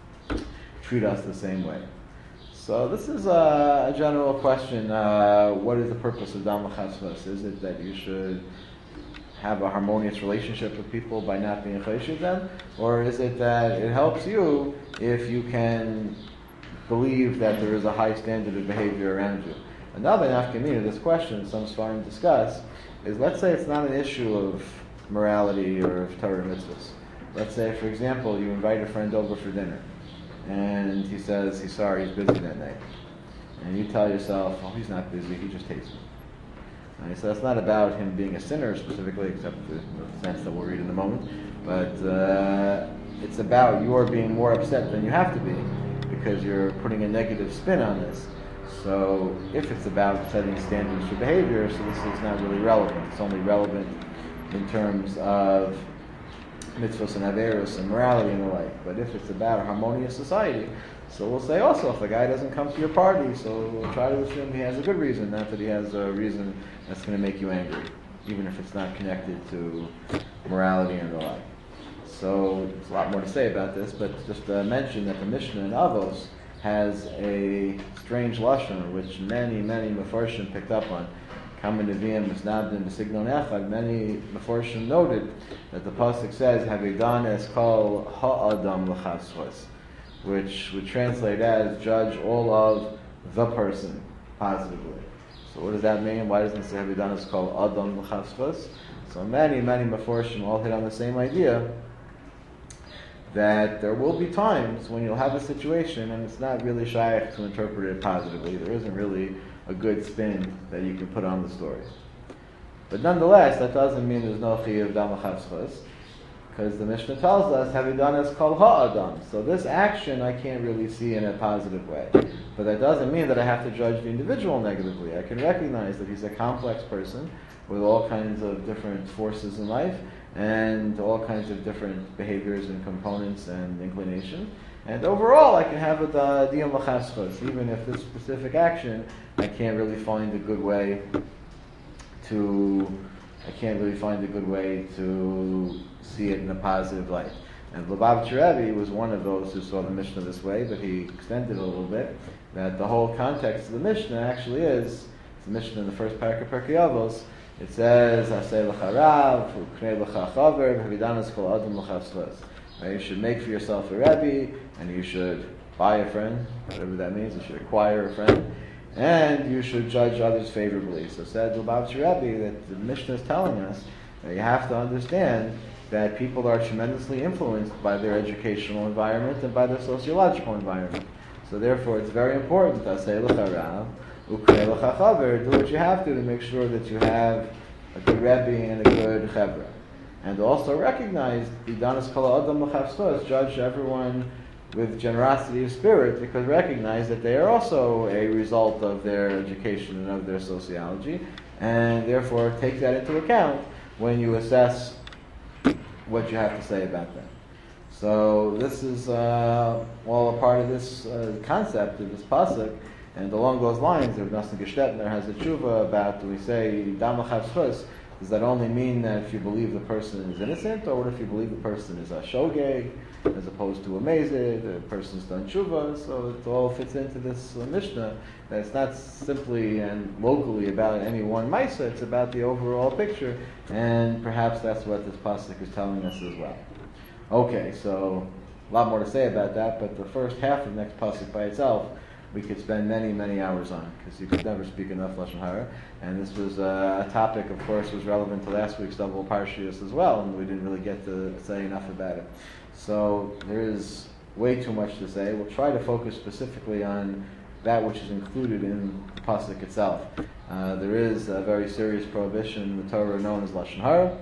treat us the same way. So this is a general question. What is the purpose of dam l'chavsvos? Is it that you should have a harmonious relationship with people by not being chayshid them? Or is it that it helps you if you can believe that there is a high standard of behavior around you? Another nafkamina, this question, some Sfarim discuss, is let's say it's not an issue of morality or of Torah mitzvahs. Let's say, for example, you invite a friend over for dinner, and he says he's sorry, he's busy that night. And you tell yourself, oh, he's not busy, he just hates me. And so that's not about him being a sinner specifically, except in the sense that we'll read in a moment, but it's about your being more upset than you have to be, because you're putting a negative spin on this. So if it's about setting standards for behavior, so this is not really relevant. It's only relevant in terms of mitzvahs and averos and morality and the like. But if it's about a harmonious society, so we'll say also if the guy doesn't come to your party, so we'll try to assume he has a good reason, not that he has a reason that's going to make you angry, even if it's not connected to morality and the like. So there's a lot more to say about this, but just to mention that the Mishnah in Avos has a strange lashon, which many mefarshim picked up on. Many mefarshim noted that the pasuk says, "Havidan es kol ha'adam l'chasvos," which would translate as judge all of the person positively. So what does that mean? Why doesn't it say Havidan es kol adam l'chasvos? So many mefarshim all hit on the same idea, that there will be times when you'll have a situation and it's not really shaykh to interpret it positively. There isn't really a good spin that you can put on the story. But nonetheless, that doesn't mean there's no chiyuv dam l'chavsvos, because the Mishnah tells us, Havidan es kol ha'adam. So this action I can't really see in a positive way. But that doesn't mean that I have to judge the individual negatively. I can recognize that he's a complex person, with all kinds of different forces in life and all kinds of different behaviors and components and inclinations. And overall, I can have a diyam l'chaschos, even if this specific action, I can't really find a good way to see it in a positive light. And Lubavitcher Rebbe was one of those who saw the Mishnah this way, but he extended a little bit, that the whole context of the Mishnah actually is, it's the Mishnah in the first parak of Pirkei Avos, it says, Aseh l'cha rav, u'knei l'cha chaver, v'vidanas kol adam l'cha schos. You should make for yourself a Rebbe, and you should buy a friend, whatever that means, you should acquire a friend, and you should judge others favorably. So said Lubavitcher Rebbe that the Mishnah is telling us that you have to understand that people are tremendously influenced by their educational environment and by their sociological environment. So therefore it's very important to say l'cha rav, u'knei l'cha chaver, do what you have to make sure that you have a good Rebbe and a good chevra. And also recognize, Idanas kol adam l'chavstos, judge everyone with generosity of spirit, because recognize that they are also a result of their education and of their sociology, and therefore take that into account when you assess what you have to say about them. So this is all a part of this concept of this pasuk, and along those lines, Rav Nosson Gestetner has a tshuva about, do we say, Dam l'chavstos, does that only mean that if you believe the person is innocent, or what if you believe the person is a shogeg, as opposed to a mezid, the person's done tshuva? So it all fits into this Mishnah, that it's not simply and locally about any one maisa, it's about the overall picture, and perhaps that's what this pasuk is telling us as well. Okay, so a lot more to say about that, but the first half of the next pasuk by itself, we could spend many, many hours on, because you could never speak enough Lashon Hara. And this was a topic, of course, was relevant to last week's double Parshiyos as well, and we didn't really get to say enough about it. So there is way too much to say. We'll try to focus specifically on that which is included in the pasuk itself. There is a very serious prohibition in the Torah known as Lashon Hara.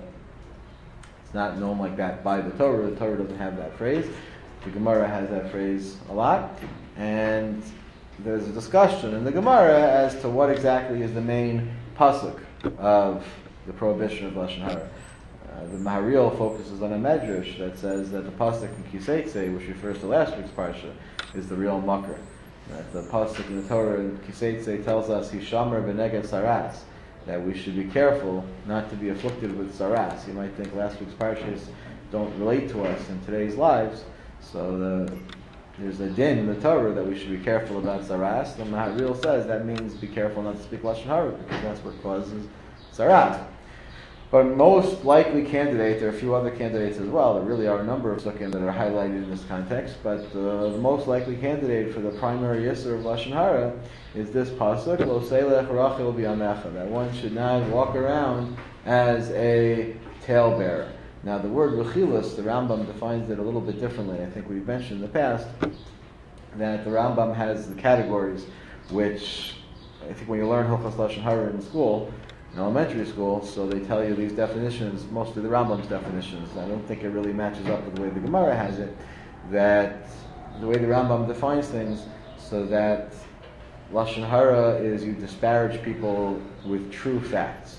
It's not known like that by the Torah. The Torah doesn't have that phrase. The Gemara has that phrase a lot, and there's a discussion in the Gemara as to what exactly is the main pasuk of the prohibition of Lashon Hara. The Maharil focuses on a medrash that says that the pasuk in Kiseitse, which refers to last week's parsha, is the real makar. That the pasuk in the Torah in Kiseitse tells us Hishamer v'neged saras, that we should be careful not to be afflicted with saras. You might think last week's parshas don't relate to us in today's lives, so there's a din in the Torah that we should be careful about saras. The Maharil says that means be careful not to speak Lashon Hara, because that's what causes saras. But most likely candidate, there are a few other candidates as well, there really are a number of sukkim that are highlighted in this context, but the most likely candidate for the primary yisur of Lashon Hara is this pasuk, Lo seilech rachel b'yamecha, that one should not walk around as a talebearer. Now the word rechilas, the Rambam defines it a little bit differently. I think we've mentioned in the past that the Rambam has the categories, which I think when you learn Hilchos Lashon Hara in school, in elementary school, so they tell you these definitions, mostly the Rambam's definitions. I don't think it really matches up with the way the Gemara has it, that the way the Rambam defines things, so that Lashon Hara is you disparage people with true facts,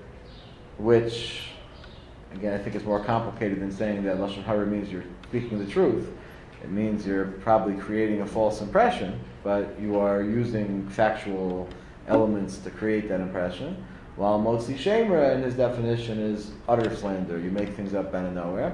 which, again, I think it's more complicated than saying that Lashon Hara means you're speaking the truth. It means you're probably creating a false impression, but you are using factual elements to create that impression. While Motzi Shemra, in his definition, is utter slander. You make things up out of nowhere.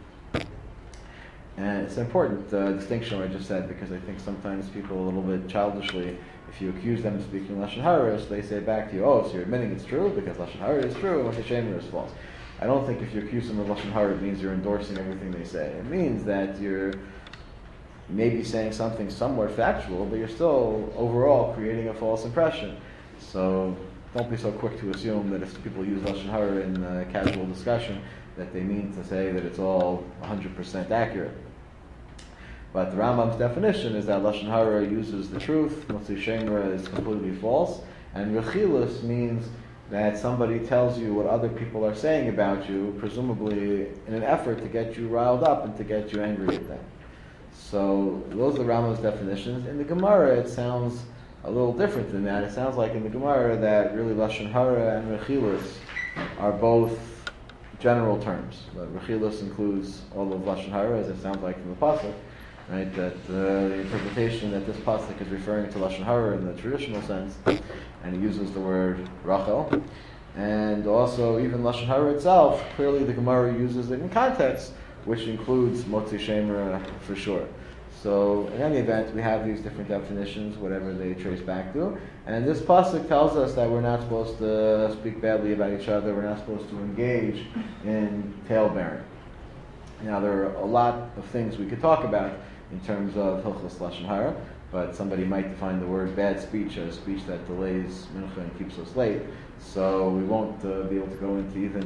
And it's an important distinction what I just said, because I think sometimes people a little bit childishly, if you accuse them of speaking Lashon Hara, so they say back to you, oh, so you're admitting it's true because Lashon Hara is true and Motzi Shemra is false. I don't think if you accuse them of Lashon Hara, it means you're endorsing everything they say. It means that you're maybe saying something somewhat factual, but you're still overall creating a false impression. So don't be so quick to assume that if people use Lashon Hara in casual discussion, that they mean to say that it's all 100% accurate. But the Rambam's definition is that Lashon Hara uses the truth, Motzi Shemra is completely false, and Rechilas means that somebody tells you what other people are saying about you, presumably in an effort to get you riled up and to get you angry at them. So those are the Rambam's definitions. In the Gemara, it sounds a little different than that. It sounds like in the Gemara that really Lashon Hara and Rechilas are both general terms. Rechilus includes all of Lashon Hara, as it sounds like from the pasuk, right? That the interpretation that this pasuk is referring to Lashon Hara in the traditional sense, and he uses the word Rachel, and also even Lashon Hara itself. Clearly, the Gemara uses it in context, which includes Motzi Shemer for sure. So, in any event, we have these different definitions, whatever they trace back to. And this pasuk tells us that we're not supposed to speak badly about each other. We're not supposed to engage in tale-bearing. Now, there are a lot of things we could talk about in terms of Hilchos Lashon Hara, but somebody might define the word bad speech as speech that delays mincha and keeps us late. So we won't be able to go into even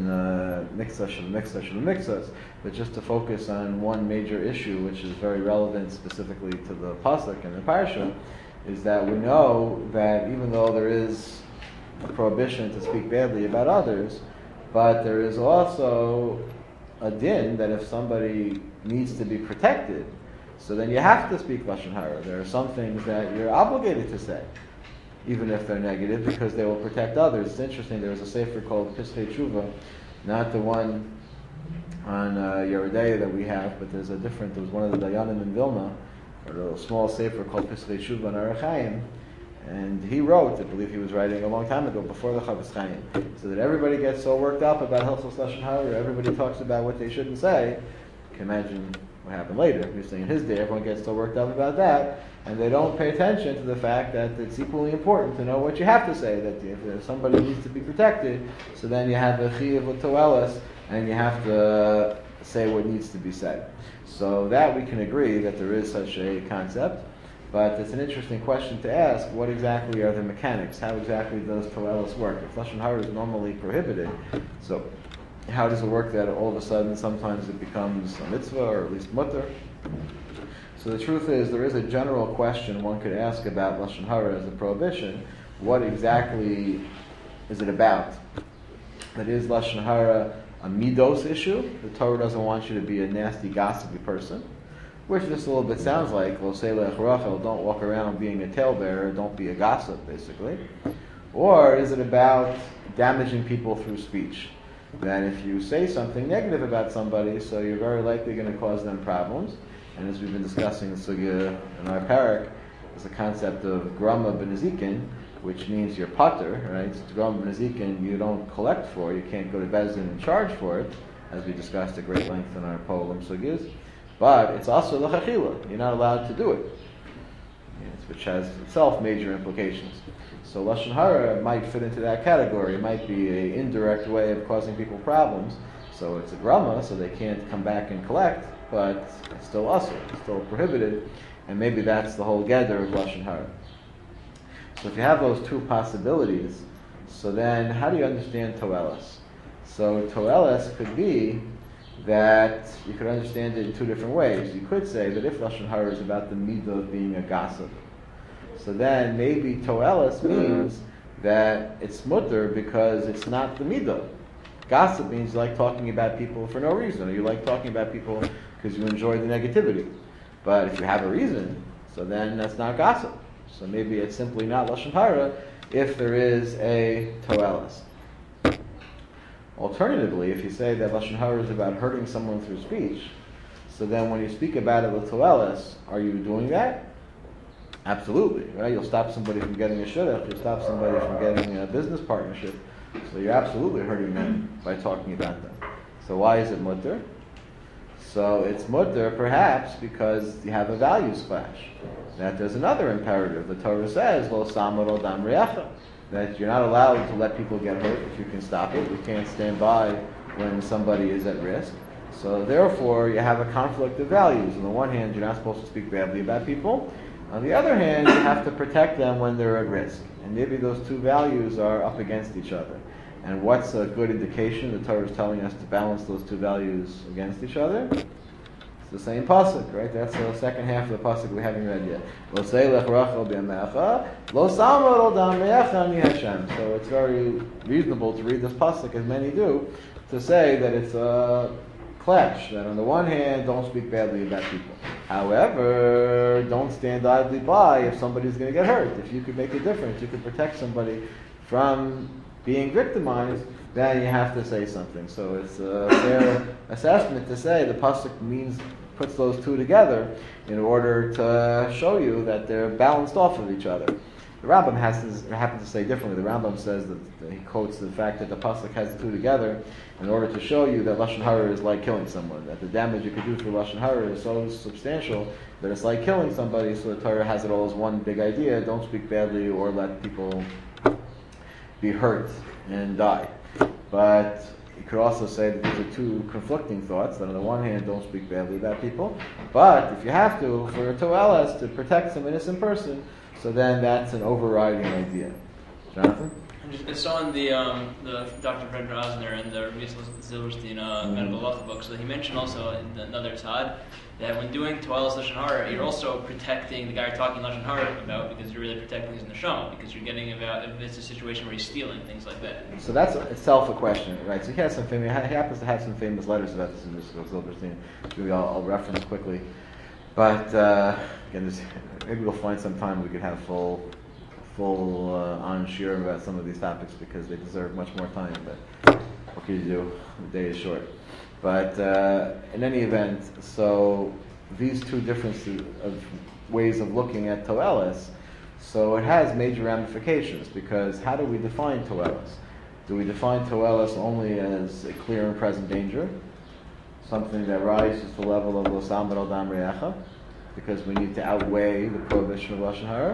mixas, but just to focus on one major issue, which is very relevant specifically to the pasuk and the parsha, is that we know that even though there is a prohibition to speak badly about others, but there is also a din that if somebody needs to be protected, so then you have to speak Lashon Hara. There are some things that you're obligated to say, even if they're negative, because they will protect others. It's interesting, there was a sefer called Pischei Tshuva, not the one on Yeridea that we have, but there was one of the Dayanim in Vilna, or a small sefer called Pischei Tshuva on Orach Chaim, and he wrote, I believe he was writing a long time ago, before the Chavetz Chaim, so that everybody gets so worked up about Hilchos Lashon Hara, everybody talks about what they shouldn't say. You can imagine what happened later. He was saying in his day, everyone gets so worked up about that, and they don't pay attention to the fact that it's equally important to know what you have to say, that if somebody needs to be protected, so then you have a chiyuv l'toelas, and you have to say what needs to be said. So that we can agree that there is such a concept, but it's an interesting question to ask, what exactly are the mechanics? How exactly does toelas work? If Lashon Hara is normally prohibited, so how does it work that all of a sudden sometimes it becomes a mitzvah, or at least mutter? So the truth is, there is a general question one could ask about Lashon Hara as a prohibition. What exactly is it about? That is Lashon Hara a midos issue? The Torah doesn't want you to be a nasty, gossipy person, which just a little bit sounds like, lo selech rachel, don't walk around being a talebearer, don't be a gossip, basically. Or is it about damaging people through speech? That if you say something negative about somebody, so you're very likely going to cause them problems. And as we've been discussing the sugya in our parak, there's a concept of grama b'nezikin, which means you're pater, right? So grama b'nezikin you don't collect for, you can't go to Bezdin and charge for it, as we discussed at great length in our poem sugyas. But it's also l'chachila, you're not allowed to do it, which has itself major implications. So Lashon Hara might fit into that category. It might be an indirect way of causing people problems. So it's a grama, so they can't come back and collect, but it's still usur, it's still prohibited, and maybe that's the whole gather of Lashon Hara. So if you have those two possibilities, so then how do you understand toelas? So toelas could be that you could understand it in two different ways. You could say that if Lashon Hara is about the midah of being a gossip, so then maybe toelas means that it's mutter because it's not the midah. Gossip means you like talking about people for no reason, or you like talking about people because you enjoy the negativity. But if you have a reason, so then that's not gossip. So maybe it's simply not Lashon Hara if there is a toelas. Alternatively, if you say that Lashon Hara is about hurting someone through speech, so then when you speak about it with toelas, are you doing that? Absolutely, right? You'll stop somebody from getting a shidduch, you'll stop somebody from getting a business partnership, so you're absolutely hurting them by talking about them. So why is it mutter? So it's mutter perhaps because you have a values clash. That there's another imperative. The Torah says, lo samar al dam re'echa, that you're not allowed to let people get hurt if you can stop it. You can't stand by when somebody is at risk. So therefore, you have a conflict of values. On the one hand, you're not supposed to speak badly about people. On the other hand, you have to protect them when they're at risk. And maybe those two values are up against each other. And what's a good indication? The Torah is telling us to balance those two values against each other. It's the same pasuk, right? That's the second half of the pasuk we haven't read yet. Lo seilech rachel b'yamecha, lo samar al dam re'echa ani Hashem. So it's very reasonable to read this pasuk, as many do, to say that it's a clash. That on the one hand, don't speak badly about people. However, don't stand idly by if somebody's going to get hurt. If you could make a difference, you could protect somebody from being victimized, then you have to say something. So it's a fair assessment to say the pasuk puts those two together in order to show you that they're balanced off of each other. The Rambam happens to say differently. The Rambam says that he quotes the fact that the pasuk has the two together in order to show you that lashon hara is like killing someone. That the damage you could do through lashon hara is so substantial that it's like killing somebody. So the Torah has it all as one big idea: don't speak badly or let people be hurt and die. But you could also say that these are two conflicting thoughts. That on the one hand, don't speak badly about people, but if you have to, for a toelas, to protect some innocent person, so then that's an overriding idea. Jonathan? I saw in the Dr. Fred Rosner and the Rabbi Silverstein medical law book, so he mentioned also in another Tzad that when doing Toelas Lashon Hara, you're also protecting the guy you're talking Lashon Hara about, because you're really protecting his neshama, because you're getting about if it's a situation where he's stealing, things like that. So that's itself a question, right? So he happens to have some famous letters about this in Rabbi Silverstein, which maybe I'll reference quickly. But again, maybe we'll find some time we could have full on shir about some of these topics because they deserve much more time. But what can you do? The day is short. But in any event, so these two differences of ways of looking at toelas, so it has major ramifications because how do we define toelas? Do we define toelas only as a clear and present danger? Something that rises to the level of lo samad al dam re'echa, because we need to outweigh the prohibition of lashon hara,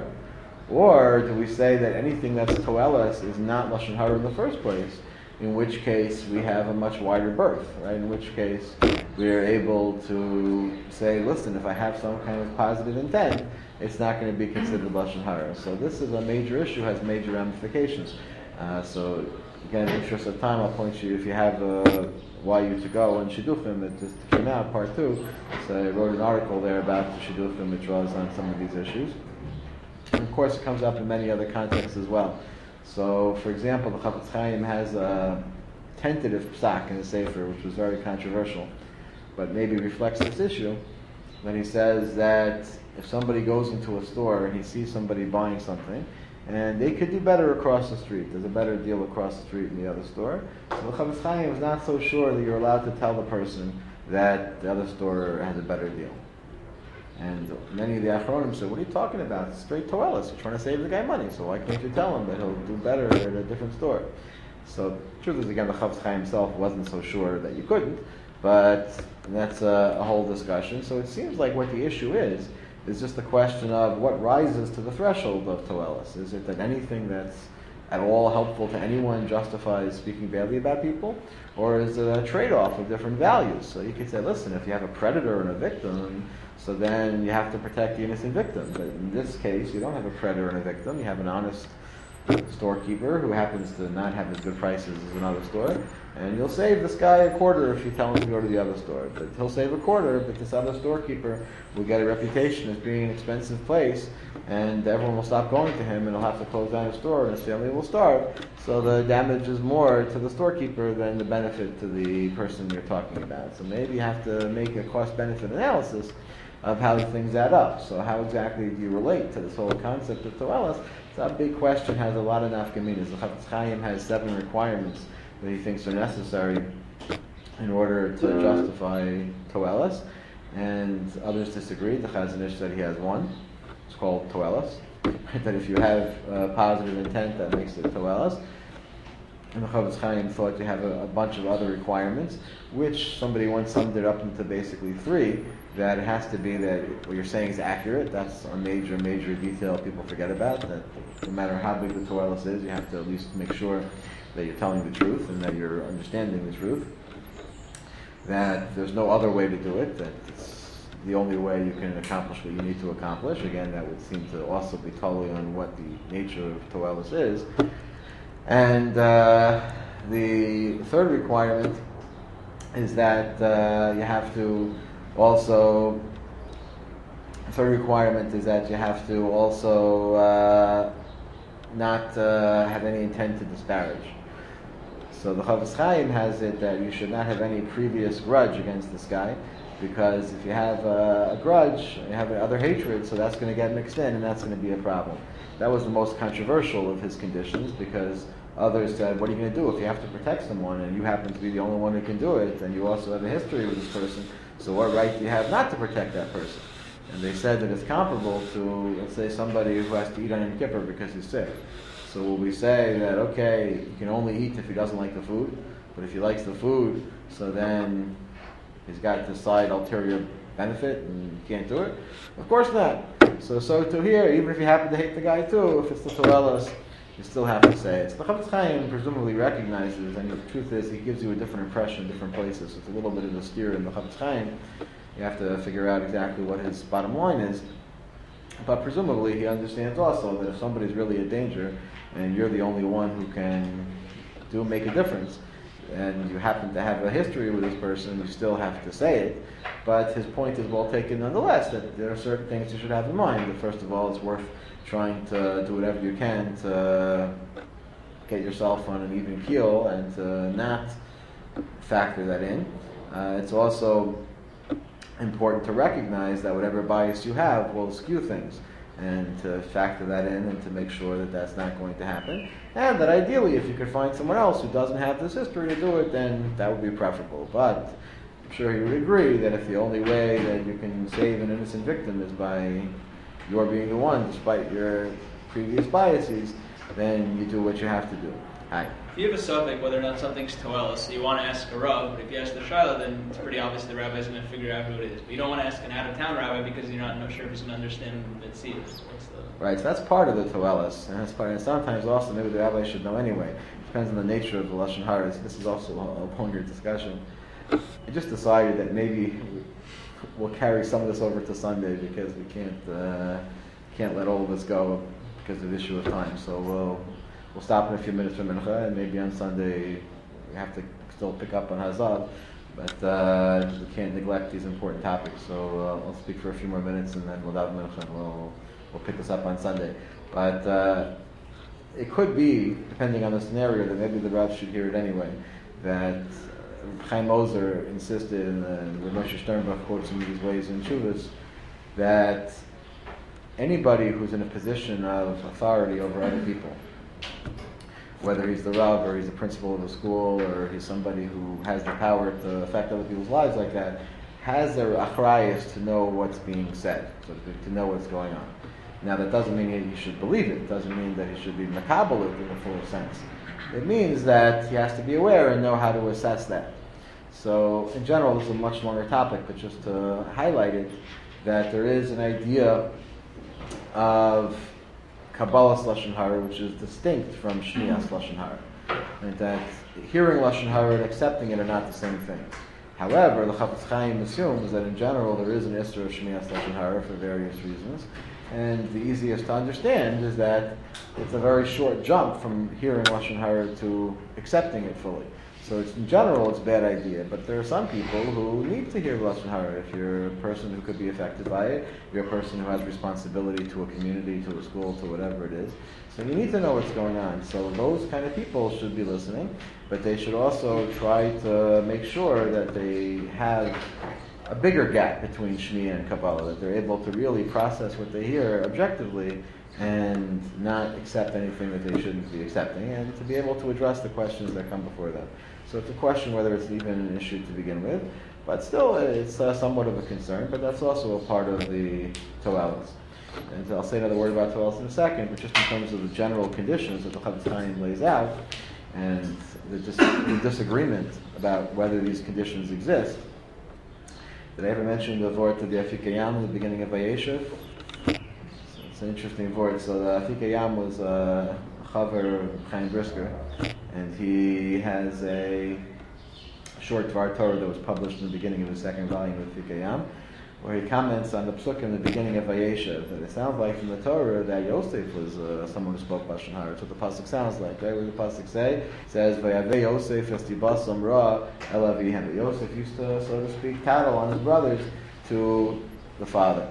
or do we say that anything that's toelas is not lashon hara in the first place? In which case we have a much wider berth, right? In which case we are able to say, listen, if I have some kind of positive intent, it's not going to be considered lashon hara. So this is a major issue, has major ramifications. So again, in the interest of time, I'll point you, if you have Why You to Go and Shidduchim, it just came out, part 2. So I wrote an article there about the Shidduchim, which draws on some of these issues. And of course, it comes up in many other contexts as well. So, for example, the Chafetz Chaim has a tentative psak in the Sefer, which was very controversial, but maybe reflects this issue. When he says that if somebody goes into a store and he sees somebody buying something, and they could do better across the street, there's a better deal across the street in the other store, so the Chafetz Chaim is not so sure that you're allowed to tell the person that the other store has a better deal. And many of the Achronim said, what are you talking about? It's straight toelas. You're trying to save the guy money, so why can't you tell him that he'll do better at a different store? So the truth is, again, the Chafetz Chaim himself wasn't so sure that you couldn't, but that's a whole discussion. So it seems like what the issue is just the question of what rises to the threshold of toelas. Is it that anything that's at all helpful to anyone justifies speaking badly about people? Or is it a trade-off of different values? So you could say, listen, if you have a predator and a victim, so then you have to protect the innocent victim. But in this case, you don't have a predator and a victim. You have an honest storekeeper who happens to not have as good prices as another store. And you'll save this guy a quarter if you tell him to go to the other store. But he'll save a quarter, but this other storekeeper will get a reputation as being an expensive place, and everyone will stop going to him, and he'll have to close down his store, and his family will starve. So the damage is more to the storekeeper than the benefit to the person you're talking about. So maybe you have to make a cost-benefit analysis of how the things add up. So how exactly do you relate to this whole concept of toelas? It's a big question, has a lot of nafkaminas. The Chafetz Chaim has 7 requirements that he thinks are necessary in order to justify toelas, and others disagree. The Chazon Ish said he has 1. It's called toelas. That if you have positive intent, that makes it toelas. And the Chafetz Chaim thought you have a bunch of other requirements, which somebody once summed it up into basically 3. That it has to be that what you're saying is accurate. That's a major detail people forget about. That no matter how big the toelas is, you have to at least make sure that you're telling the truth and that you're understanding the truth. That there's no other way to do it. That it's the only way you can accomplish what you need to accomplish. Again, that would seem to also be totally on what the nature of toelas is. And the 3rd requirement is that you have to also, the 3rd requirement is that you have to also not have any intent to disparage. So the Chafetz Chaim has it that you should not have any previous grudge against this guy, because if you have a grudge, you have other hatred, so that's going to get mixed in, and that's going to be a problem. That was the most controversial of his conditions, because Others said, what are you going to do if you have to protect someone and you happen to be the only one who can do it, and you also have a history with this person, so what right do you have not to protect that person? And they said that it's comparable to, let's say, somebody who has to eat on Yom Kippur because he's sick. So will we say that, okay, he can only eat if he doesn't like the food, but if he likes the food, so then he's got this side ulterior benefit and he can't do it? Of course not. So to here, even if you happen to hate the guy too, if it's the Toelas, you still have to say it. So the Chafetz Chaim presumably recognizes, and the truth is, he gives you a different impression in different places. So it's a little bit of a steer in the Chafetz Chaim. You have to figure out exactly what his bottom line is. But presumably he understands also that if somebody's really a danger, and you're the only one who can make a difference, and you happen to have a history with this person, you still have to say it. But his point is well taken nonetheless, that there are certain things you should have in mind. That first of all, it's worth trying to do whatever you can to get yourself on an even keel and to not factor that in. It's also important to recognize that whatever bias you have will skew things, and to factor that in and to make sure that that's not going to happen. And that ideally, if you could find someone else who doesn't have this history to do it, then that would be preferable. But I'm sure he would agree that if the only way that you can save an innocent victim is by your being the one, despite your previous biases, then you do what you have to do. Hi. If you have a subject, whether or not something's Toelis, so you want to ask a Rav, but if you ask the Shiloh, then it's pretty obvious the rabbi is going to figure out who it is. But you don't want to ask an out-of-town rabbi because you're not sure if he's going to understand the Tzias. Right, so that's part of the Toelis, and that's part. And sometimes also maybe the rabbi should know anyway. It depends on the nature of the Lashon Hara. This is also a longer discussion. I just decided that maybe we'll carry some of this over to Sunday because we can't let all of this go because of the issue of time. So we'll stop in a few minutes for Mincha, and maybe on Sunday we have to still pick up on Hazav, but we can't neglect these important topics. So I'll speak for a few more minutes, and then we'll have Mincha, and we'll pick this up on Sunday. But it could be, depending on the scenario, that maybe the Rav should hear it anyway, that Chaim Ozer insisted, and Moshe Sternbach quotes some of these ways in Shuvas, that anybody who's in a position of authority over other people, whether he's the Rav or he's the principal of a school or he's somebody who has the power to affect other people's lives like that, has their achrayus to know what's being said, so to know what's going on. Now that doesn't mean he should believe it. It doesn't mean that he should be makabel it in the full sense. It means that he has to be aware and know how to assess that. So in general, this is a much longer topic, but just to highlight it, that there is an idea of Kabbalah's Lashon Hara, which is distinct from Shmias Lashon Hara, and that hearing Lashon Hara and accepting it are not the same thing. However, the Chafetz Chaim assumes that in general there is an Isser of Shmias Lashon Hara for various reasons, and the easiest to understand is that it's a very short jump from hearing Lashon Hara to accepting it fully. So in general, it's a bad idea, but there are some people who need to hear Lashon Hara. If you're a person who could be affected by it, you're a person who has responsibility to a community, to a school, to whatever it is. So you need to know what's going on. So those kind of people should be listening, but they should also try to make sure that they have a bigger gap between Shmiya and Kabbalah, that they're able to really process what they hear objectively and not accept anything that they shouldn't be accepting, and to be able to address the questions that come before them. So it's a question whether it's even an issue to begin with, but still it's somewhat of a concern, but that's also a part of the Toelis. And I'll say another word about Toelis in a second, but just in terms of the general conditions that the Chafetz Chaim lays out, and the disagreement about whether these conditions exist. Did I ever mention the word to the Afik Yam in the beginning of Vayeshev? It's an interesting word. So the Afik Yam was a chaver of Chaim Brisker, and he has a short Dvar Torah that was published in the beginning of the second volume of Afik Yam, where he comments on the psuk in the beginning of Vayeshev. And it sounds like from the Torah that Yosef was someone who spoke Lashon Hara. That's what the pasuk sounds like, right? What does the pasuk say? It says, "Vayaveh Yosef estibasam ra el avihem." Yosef used to, so to speak, tattle on his brothers to the father.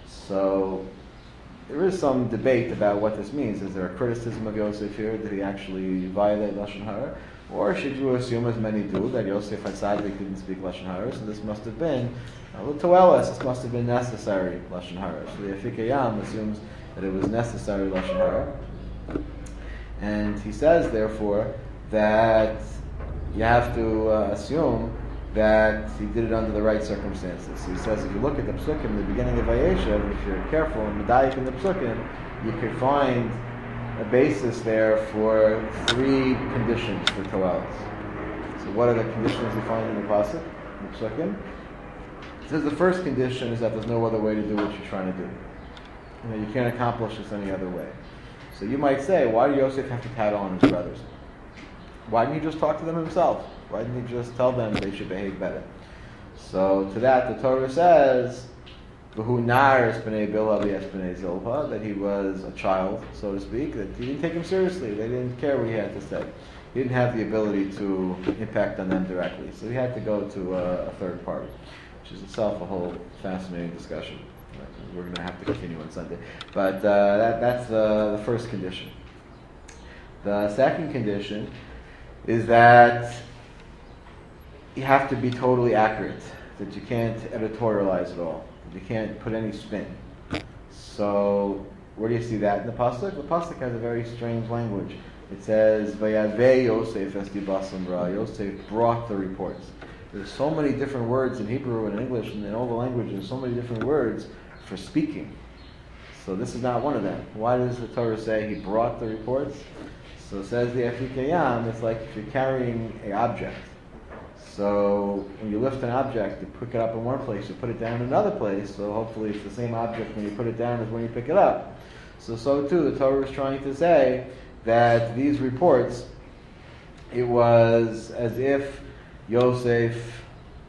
So there is some debate about what this means. Is there a criticism of Yosef here? Did he actually violate Lashon Hara? Or should you assume, as many do, that Yosef Hatzaddik didn't speak Lashon Hara, so this must have been this must have been necessary Lashon Hara. So the Afik Yam assumes that it was necessary Lashon Hara. And he says, therefore, that you have to assume that he did it under the right circumstances. So he says, if you look at the Psukim in the beginning of Vayeshev, if you're careful and medayik in the Psukim, you could find a basis there for 3 conditions for Toelis. So what are the conditions you find in the Pasuk, in the Psukim? It says the first condition is that there's no other way to do what you're trying to do. You can't accomplish this any other way. So you might say, why did Yosef have to tattle on his brothers? Why didn't he just talk to them himself? Why didn't he just tell them they should behave better? So to that, the Torah says, "V'hu nar es b'nei Bilha v'es b'nei Zilpa," that he was a child, so to speak, that he didn't take him seriously. They didn't care what he had to say. He didn't have the ability to impact on them directly. So he had to go to a third party, which is itself a whole fascinating discussion. We're going to have to continue on Sunday. But that's the first condition. The second condition is that you have to be totally accurate, that you can't editorialize at all, that you can't put any spin. So, where do you see that in the Pasuk? The Pasuk has a very strange language. It says, Vayaveh Yosef es dibasam ra. Yosef brought the reports. There's so many different words in Hebrew and English and in all the languages, so many different words for speaking. So this is not one of them. Why does the Torah say he brought the reports? So it says the Afikayam, it's like if you're carrying an object. So when you lift an object, you pick it up in one place, you put it down in another place, so hopefully it's the same object when you put it down as when you pick it up. So too, the Torah is trying to say that these reports, it was as if Yosef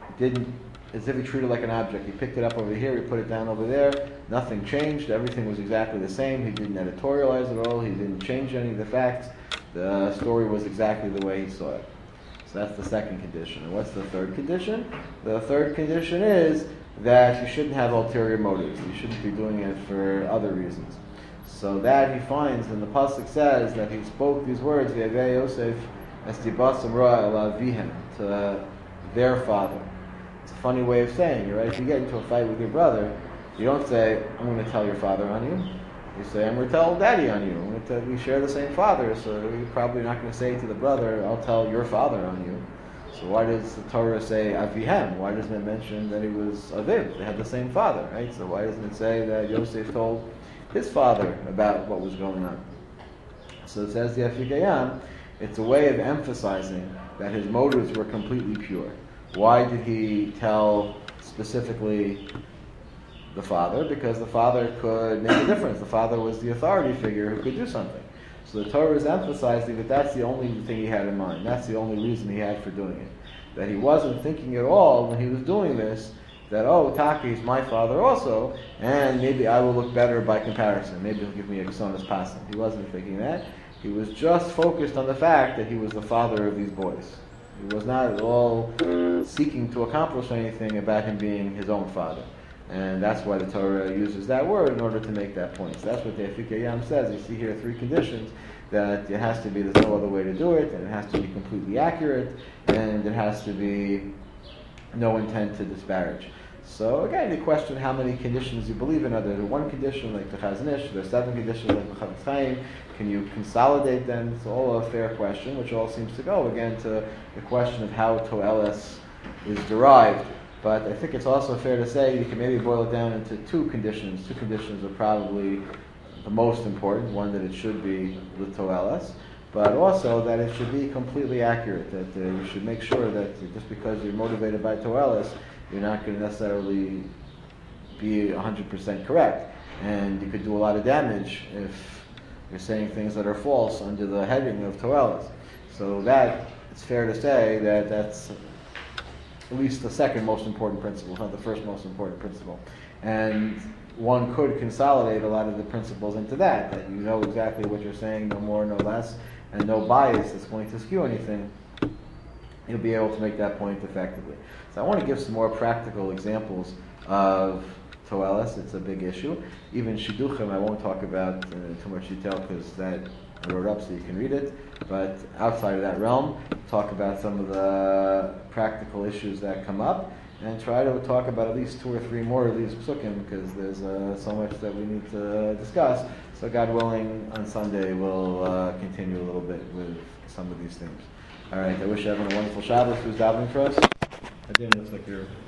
as if he treated it like an object. He picked it up over here, he put it down over there, nothing changed, everything was exactly the same, he didn't editorialize at all, he didn't change any of the facts, the story was exactly the way he saw it. So that's the second condition. And what's the third condition? The third condition is that you shouldn't have ulterior motives. You shouldn't be doing it for other reasons. So that he finds, and the Pasuk says that he spoke these words, V'yaveh Yosef es dibasam ra el avihem, to their father. It's a funny way of saying it, right? If you get into a fight with your brother, you don't say, I'm going to tell your father on you. You say, I'm going to tell daddy on you. We share the same father, so you're probably not going to say to the brother, I'll tell your father on you. So why does the Torah say Avihem? Why doesn't it mention that he was Aviv? They had the same father, right? So why doesn't it say that Yosef told his father about what was going on? So it says the Afikayam, it's a way of emphasizing that his motives were completely pure. Why did he tell specifically the father? Because the father could make a difference. The father was the authority figure who could do something. So the Torah is emphasizing that that's the only thing he had in mind. That's the only reason he had for doing it. That he wasn't thinking at all when he was doing this, that, Taki is my father also, and maybe I will look better by comparison. Maybe he'll give me a Ksonas Pasan. He wasn't thinking that. He was just focused on the fact that he was the father of these boys. He was not at all seeking to accomplish anything about him being his own father. And that's why the Torah uses that word in order to make that point. So that's what the Afikayam says. You see here 3 conditions, that it has to be, there's no other way to do it, and it has to be completely accurate, and it has to be no intent to disparage. So again, the question how many conditions you believe in. Are there 1 condition like the Chazon Ish? Are there 7 conditions like the Chafetz Chaim? Can you consolidate them? It's all a fair question, which all seems to go again to the question of how Toelis is derived. But I think it's also fair to say you can maybe boil it down into 2 conditions. 2 conditions are probably the most important. One, that it should be with Toelis, but also that it should be completely accurate. That you should make sure that just because you're motivated by Toelis, you're not going to necessarily be 100% correct. And you could do a lot of damage if you're saying things that are false under the heading of Toelis. So that, it's fair to say that that's at least the second most important principle, not the first most important principle. And one could consolidate a lot of the principles into that you know exactly what you're saying, no more, no less, and no bias that's going to skew anything. You'll be able to make that point effectively. So I want to give some more practical examples of Toelis. It's a big issue. Even Shidduchim I won't talk about in too much detail because that I wrote up so you can read it. But outside of that realm, talk about some of the practical issues that come up. and try to talk about at least 2 or 3 more of these psukim, because there's so much that we need to discuss. So God willing, on Sunday we'll continue a little bit with some of these things. All right, I wish everyone a wonderful Shabbos. Who's davening for us? Again, looks like you're...